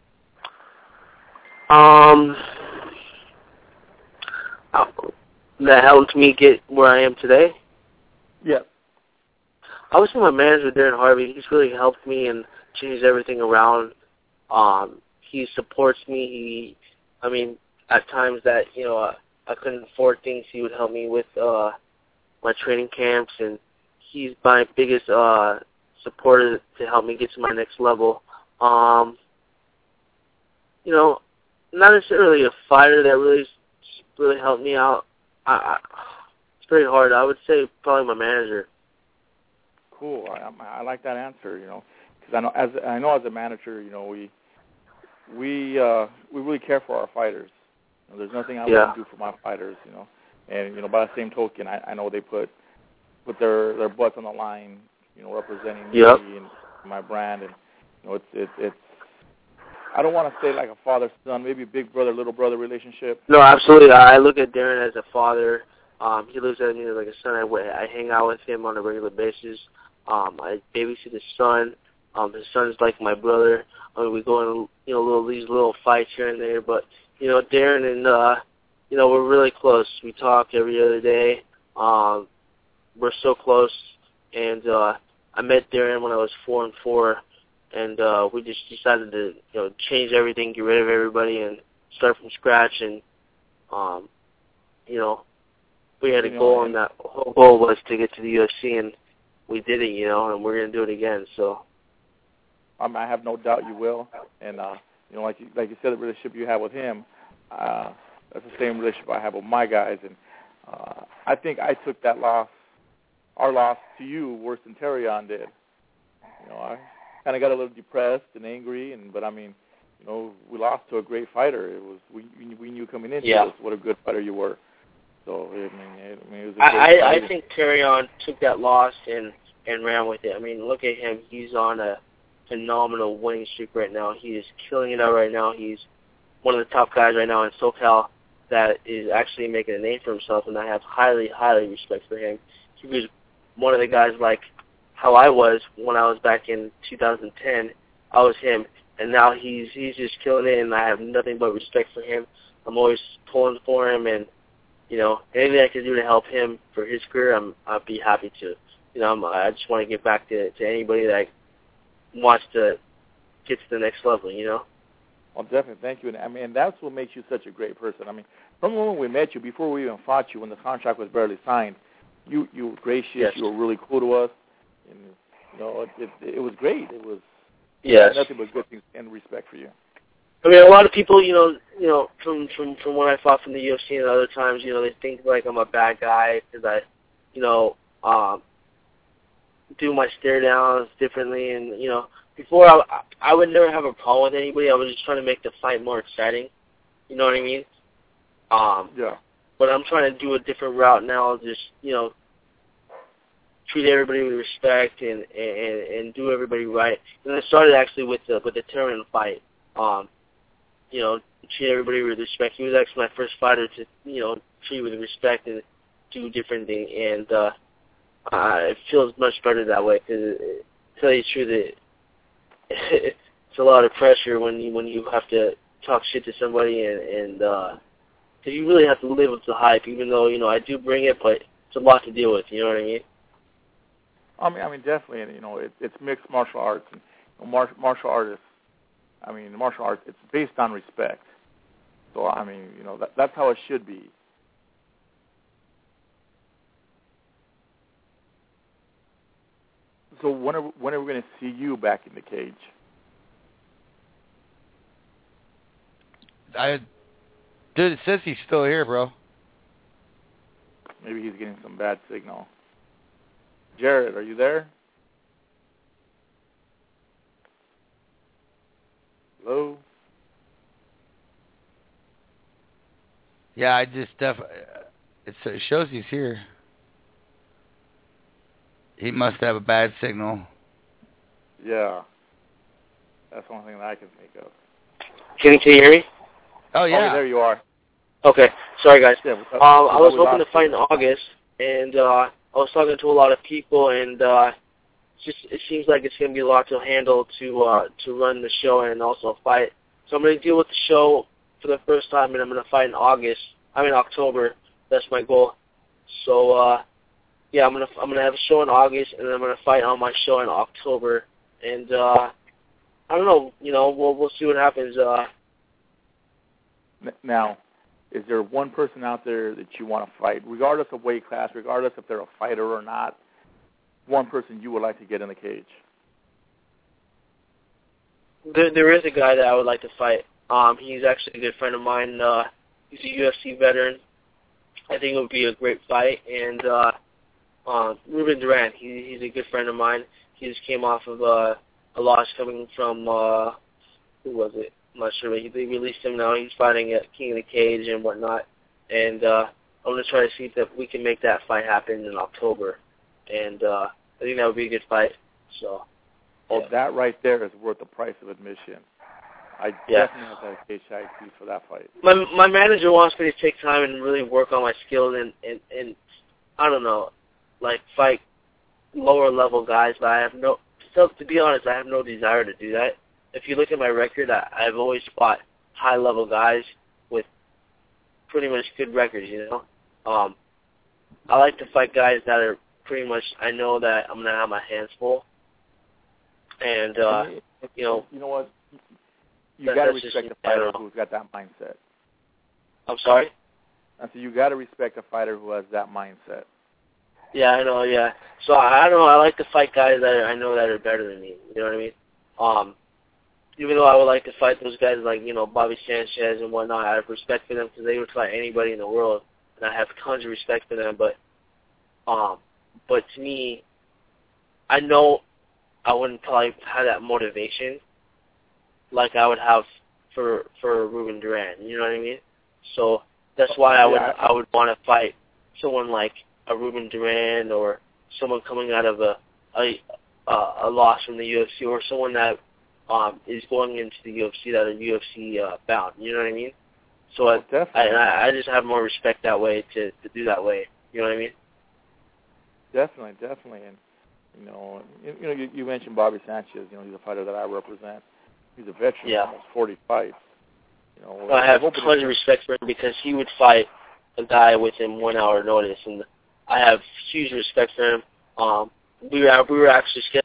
Speaker 7: That helped me get where I am today.
Speaker 4: Yeah.
Speaker 7: I would say my manager, Darren Harvey. He's really helped me and changed everything around. He supports me. At times that I couldn't afford things, he would help me with my training camps, and he's my biggest supporter to help me get to my next level. Not necessarily a fighter that really helped me out. It's very hard. I would say probably my manager.
Speaker 4: Cool. I like that answer. Because I know as a manager, we really care for our fighters. There's nothing I wouldn't do for my fighters. And by the same token, I know they put their butts on the line, representing me and my brand, and it's. I don't want to say like a father-son, maybe a big brother, little brother relationship.
Speaker 7: No, absolutely. I look at Darren as a father. He looks at me like a son. I hang out with him on a regular basis. I babysit his son. His son's like my brother. We go in these little fights here and there, but Darren and we're really close. We talk every other day. We're so close, and I met Darren when I was 4-4. And we just decided to, change everything, get rid of everybody, and start from scratch. And, we had a goal, and that whole goal was to get to the UFC, and we did it, and we're going to do it again. So,
Speaker 4: I have no doubt you will. And, like you said, the relationship you have with him, that's the same relationship I have with my guys. And I think I took our loss to you, worse than Terrion did. I kind of got a little depressed and angry, but we lost to a great fighter. It was we knew coming into this what a good fighter you were. So it was a great
Speaker 7: I think Terrion took that loss and ran with it. Look at him. He's on a phenomenal winning streak right now. He is killing it out right now. He's one of the top guys right now in SoCal that is actually making a name for himself, and I have highly, highly respect for him. He was one of the guys like how I was when I was back in 2010. I was him, and now he's just killing it, and I have nothing but respect for him. I'm always pulling for him, and anything I can do to help him for his career, I'd be happy to. I just want to get back to anybody that wants to get to the next level.
Speaker 4: Well, definitely, thank you, and that's what makes you such a great person. From the moment we met you, before we even fought you, when the contract was barely signed, you were gracious.
Speaker 7: Yes.
Speaker 4: You were really cool to us. And, it was great. It was nothing but good things and respect for you.
Speaker 7: A lot of people, from when I fought from the UFC and other times, they think like I'm a bad guy because I, do my stare downs differently. And, before I would never have a problem with anybody. I was just trying to make the fight more exciting. You know what I mean?
Speaker 4: Yeah.
Speaker 7: But I'm trying to do a different route now. Just, treat everybody with respect and do everybody right. And I started actually with the Terrion fight. Treat everybody with respect. He was actually my first fighter to, treat with respect and do different things. And it feels much better that way because, to tell you the truth, it's a lot of pressure when you have to talk shit to somebody and because you really have to live with the hype, even though, I do bring it, but it's a lot to deal with, you know what I mean?
Speaker 4: Definitely, and it's mixed martial arts. And martial artists, martial arts, it's based on respect. So that's how it should be. So when are we going to see you back in the cage?
Speaker 3: Dude, it says he's still here, bro.
Speaker 4: Maybe he's getting some bad signal. Jared, are you there? Hello?
Speaker 3: Yeah, it shows he's here. He must have a bad signal.
Speaker 4: Yeah. That's one thing that I can think of.
Speaker 7: Can you hear me?
Speaker 3: Oh, yeah.
Speaker 4: Okay, there you are.
Speaker 7: Okay, sorry guys.
Speaker 4: Yeah,
Speaker 7: I was hoping to fight in August, and I was talking to a lot of people, and it seems like it's going to be a lot to handle to run the show and also fight. So I'm going to deal with the show for the first time, and I'm going to fight in October. That's my goal. So yeah, I'm gonna have a show in August, and then I'm going to fight on my show in October, and I don't know, we'll see what happens.
Speaker 4: Now, is there one person out there that you want to fight, regardless of weight class, regardless if they're a fighter or not, one person you would like to get in the cage?
Speaker 7: There is a guy that I would like to fight. He's actually a good friend of mine. He's a UFC veteran. I think it would be a great fight. And Ruben Duran, he's a good friend of mine. He just came off of a loss coming from, who was it? I'm not sure, but they released him now. He's fighting at King of the Cage and whatnot. And I'm going to try to see if we can make that fight happen in October. And I think that would be a good fight. So.
Speaker 4: Well, that right there is worth the price of admission. I definitely have that HIT for that fight.
Speaker 7: My manager wants me to take time and really work on my skills and I don't know, like fight lower level guys, but to be honest, I have no desire to do that. If you look at my record, I've always fought high level guys with pretty much good records, I like to fight guys that are pretty much, I know that I'm going to have my hands full. And,
Speaker 4: you know what? You got to respect a fighter who's got that mindset.
Speaker 7: I'm sorry?
Speaker 4: I said you got to respect a fighter who has that mindset.
Speaker 7: Yeah, I know, yeah. So, I don't know, I like to fight guys that I know that are better than me. You know what I mean? Even though I would like to fight those guys like, Bobby Sanchez and whatnot, I have respect for them because they would fight anybody in the world, and I have tons of respect for them. But to me, I know I wouldn't probably have that motivation like I would have for Ruben Duran. You know what I mean? So that's why I would want to fight someone like a Ruben Duran or someone coming out of a loss from the UFC or someone that is going into the UFC that are UFC bound. You know what I mean? So I just have more respect that way to do that way. You know what I mean?
Speaker 4: Definitely, and you mentioned Bobby Sanchez. He's a fighter that I represent. He's a veteran, almost 40 fights.
Speaker 7: I have tons of respect for him because he would fight a guy within 1 hour notice, and I have huge respect for him. We were actually scheduled.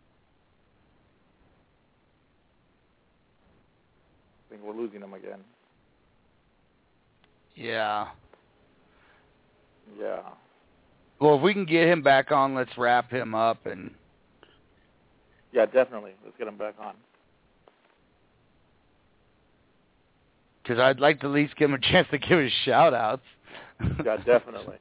Speaker 4: I think we're losing him again.
Speaker 3: Yeah.
Speaker 4: Yeah.
Speaker 3: Well, if we can get him back on, let's wrap him up and.
Speaker 4: Yeah, definitely. Let's get him back on.
Speaker 3: Because I'd like to at least give him a chance to give his shout-outs.
Speaker 4: Yeah, definitely.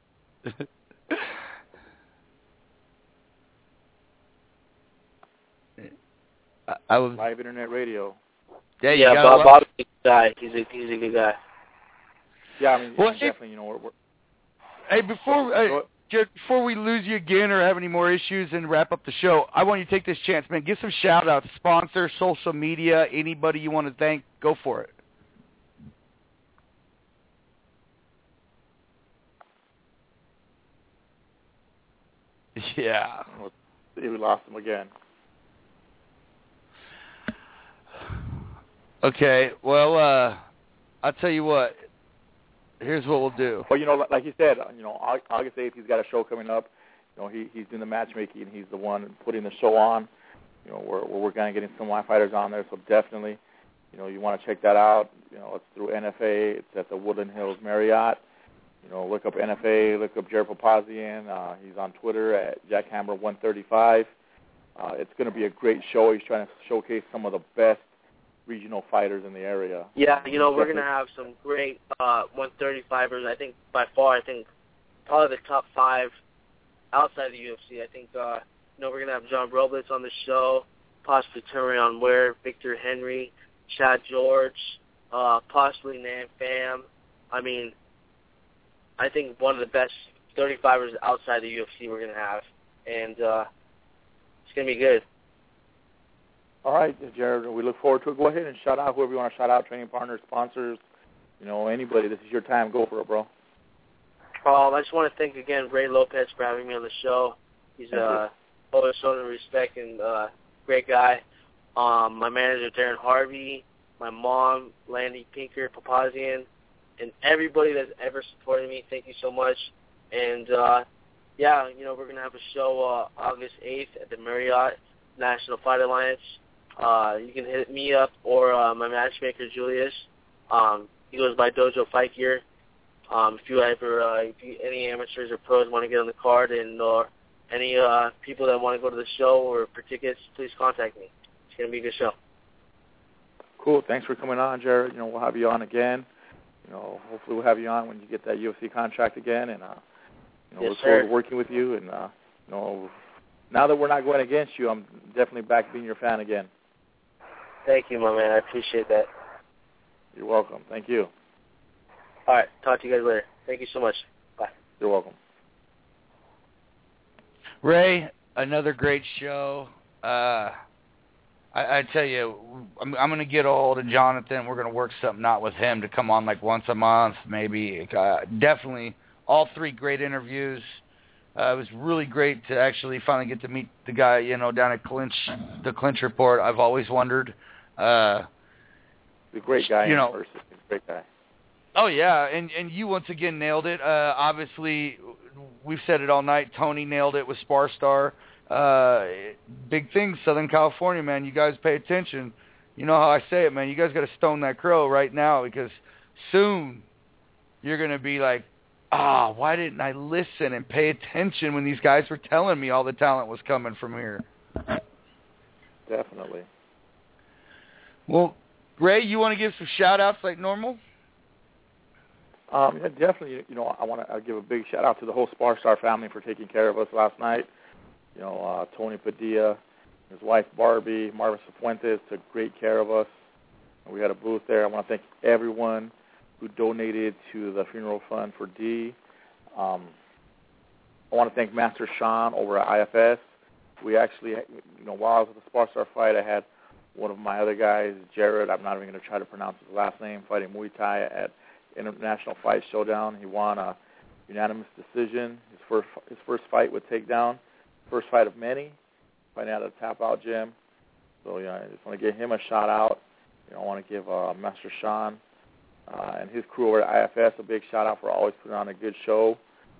Speaker 3: I was
Speaker 4: live internet radio.
Speaker 3: Yeah,
Speaker 7: Bob's a good guy. He's a good guy.
Speaker 4: Yeah, I mean, definitely. We're
Speaker 3: hey, before we lose you again or have any more issues and wrap up the show, I want you to take this chance, man. Give some shout-outs, sponsors, social media, anybody you want to thank. Go for it. Yeah.
Speaker 4: We lost him again.
Speaker 3: Okay, well, I'll tell you what. Here's what we'll do.
Speaker 4: Well, like you said, August 8th, he's got a show coming up. He's doing the matchmaking, and he's the one putting the show on. We're working on getting some live fighters on there, so definitely, you want to check that out. It's through NFA. It's at the Woodland Hills Marriott. Look up NFA, look up Jared Papazian. He's on Twitter at JackHammer135. It's going to be a great show. He's trying to showcase some of the best regional fighters in the area.
Speaker 7: Yeah, we're going to have some great 135ers. I think by far, probably the top 5 outside the UFC. I think, we're going to have John Robles on the show, possibly Turion Ware, Victor Henry, Chad George, possibly Nam Pham. I mean, I think one of the best 35ers outside the UFC we're going to have. And it's going to be good.
Speaker 4: All right, Jared, we look forward to it. Go ahead and shout out whoever you want to shout out, training partners, sponsors, anybody, this is your time. Go for it, bro.
Speaker 7: I just want to thank again Ray Lopez for having me on the show. He's always shown respect and great guy. My manager Darren Harvey, my mom Landy Pinker Papazian, and everybody that's ever supported me. Thank you so much. And we're gonna have a show August 8th at the Marriott National Fight Alliance. You can hit me up or my matchmaker Julius. He goes by Dojo Fight Gear. If any amateurs or pros want to get on the card and or any people that want to go to the show or for tickets, please contact me. It's going to be a good show.
Speaker 4: Cool. Thanks for coming on, Jared. We'll have you on again. Hopefully we'll have you on when you get that UFC contract again. And,
Speaker 7: yes,
Speaker 4: look forward to working with you. And, now that we're not going against you, I'm definitely back being your fan again.
Speaker 7: Thank you, my man. I appreciate that.
Speaker 4: You're welcome. Thank you.
Speaker 7: All right. Talk to you guys later. Thank you so much. Bye.
Speaker 4: You're welcome.
Speaker 3: Ray, another great show. I tell you, I'm going to get a hold of Jonathan. We're going to work something out with him to come on like once a month, maybe. Definitely all three great interviews. It was really great to actually finally get to meet the guy, down at the Clinch Report. I've always wondered.
Speaker 4: He's a great guy in person. He's a great guy.
Speaker 3: Oh, yeah, and you once again nailed it. Obviously, we've said it all night. Tony nailed it with Sparstar. Big things, Southern California, man. You guys pay attention. You know how I say it, man. You guys got to stone that crow right now because soon you're going to be like, why didn't I listen and pay attention when these guys were telling me all the talent was coming from here?
Speaker 4: Definitely.
Speaker 3: Well, Ray, you want to give some shout-outs like normal?
Speaker 4: Yeah, definitely. I want to give a big shout-out to the whole Sparstar family for taking care of us last night. Tony Padilla, his wife Barbie, Marvin Cifuentes took great care of us. We had a booth there. I want to thank everyone who donated to the funeral fund for Dee. I want to thank Master Sean over at IFS. We actually, while I was at the Sparstar fight, I had one of my other guys, Jared, I'm not even going to try to pronounce his last name, fighting Muay Thai at International Fight Showdown. He won a unanimous decision. His first fight with takedown. First fight of many, fighting out at a tap-out gym. So, I just want to give him a shout-out. I want to give Master Sean and his crew over at IFS a big shout-out for always putting on a good show.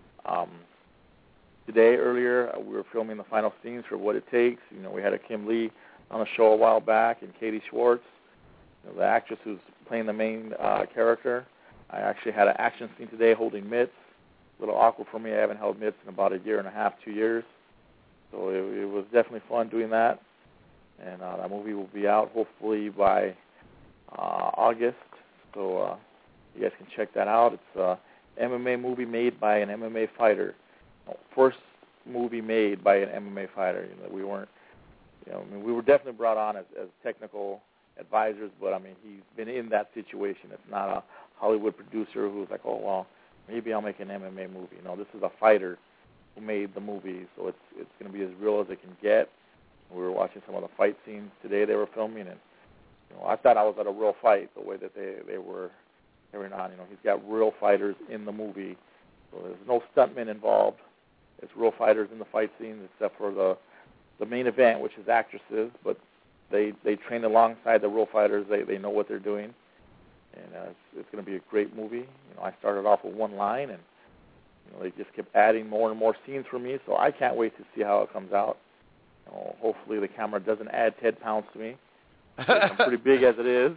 Speaker 4: Today, earlier, we were filming the final scenes for What It Takes. We had a Kim Lee on the show a while back and Katie Schwartz, the actress who's playing the main character. I actually had an action scene today holding mitts. A little awkward for me. I haven't held mitts in about a year and a half, 2 years. So it was definitely fun doing that. And that movie will be out hopefully by August. So you guys can check that out. It's an MMA movie made by an MMA fighter. First movie made by an MMA fighter. We weren't, we were definitely brought on as technical advisors, but he's been in that situation. It's not a Hollywood producer who's like, oh well, maybe I'll make an MMA movie. No, this is a fighter who made the movie, so it's going to be as real as it can get. We were watching some of the fight scenes today they were filming, and I thought I was at a real fight the way that they were carrying on. He's got real fighters in the movie, so there's no stuntmen involved. It's real fighters in the fight scenes, except for the main event, which is actresses, but they train alongside the real fighters. They know what they're doing, and it's going to be a great movie. I started off with one line, and they just kept adding more and more scenes for me, so I can't wait to see how it comes out. Hopefully the camera doesn't add 10 pounds to me. I'm pretty big as it is.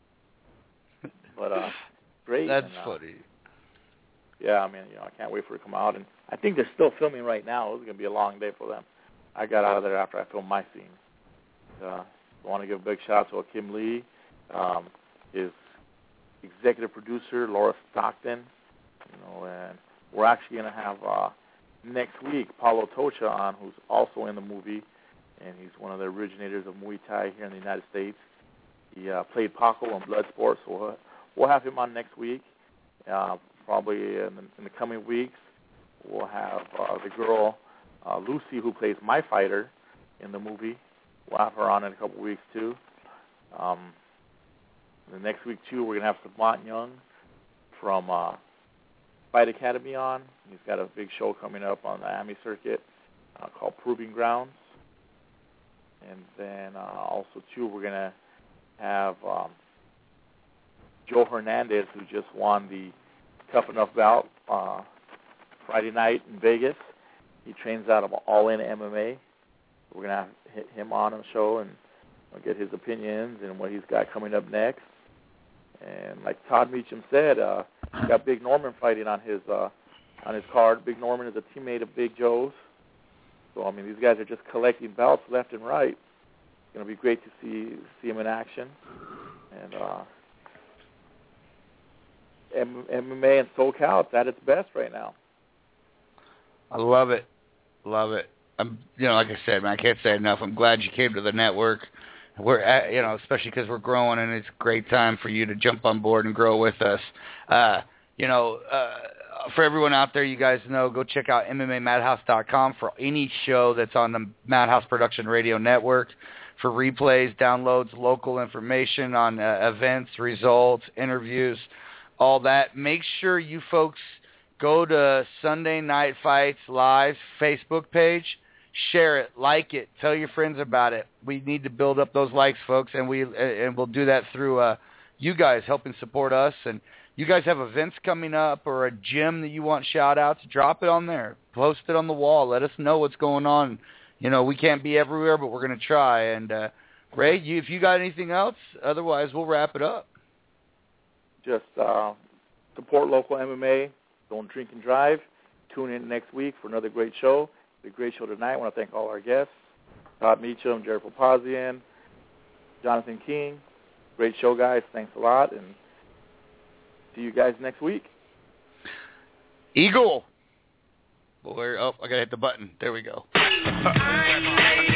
Speaker 4: But great.
Speaker 3: That's funny.
Speaker 4: Yeah, I can't wait for it to come out. And I think they're still filming right now. It's going to be a long day for them. I got out of there after I filmed my scene. I want to give a big shout out to Kim Lee, his executive producer, Laura Stockton, and we're actually going to have next week Paulo Tocha on, who's also in the movie, and he's one of the originators of Muay Thai here in the United States. He played Paco on Bloodsport, so we'll have him on next week. Probably in the coming weeks, we'll have the girl Lucy, who plays my fighter in the movie. We'll have her on in a couple weeks too. The next week too, we're gonna have Savant Young, from Fight Academy on. He's got a big show coming up on the Miami circuit called Proving Grounds. And then also, too, we're going to have Joe Hernandez, who just won the Tough Enough bout Friday night in Vegas. He trains out of All In MMA. We're going to have him on the show and get his opinions and what he's got coming up next. And like Todd Meacham said, he's got Big Norman fighting on his card. Big Norman is a teammate of Big Joe's. So, I mean, these guys are just collecting belts left and right. It's going to be great to see him in action. And MMA and SoCal, it's at its best right now.
Speaker 3: I love it. Love it. I'm, like I said, man, I can't say enough. I'm glad you came to the network. We're at, especially because we're growing, and it's a great time for you to jump on board and grow with us. For everyone out there, you guys know, go check out MMAMadhouse.com for any show that's on the Madhouse Production Radio Network, for replays, downloads, local information on events, results, interviews, all that. Make sure you folks go to Sunday Night Fights Live's Facebook page. Share it, like it, tell your friends about it. We need to build up those likes, folks, and we'll do that through you guys helping support us. And you guys have events coming up or a gym that you want shout-outs, drop it on there. Post it on the wall. Let us know what's going on. We can't be everywhere, but we're going to try. And, Ray, if you got anything else, otherwise we'll wrap it up.
Speaker 4: Just support local MMA. Don't drink and drive. Tune in next week for another great show. It's a great show tonight. I want to thank all our guests, Todd Meacham, Jared Papazian, Jonathan King. Great show, guys. Thanks a lot, and see you guys next week.
Speaker 3: Eagle. I got to hit the button. There we go.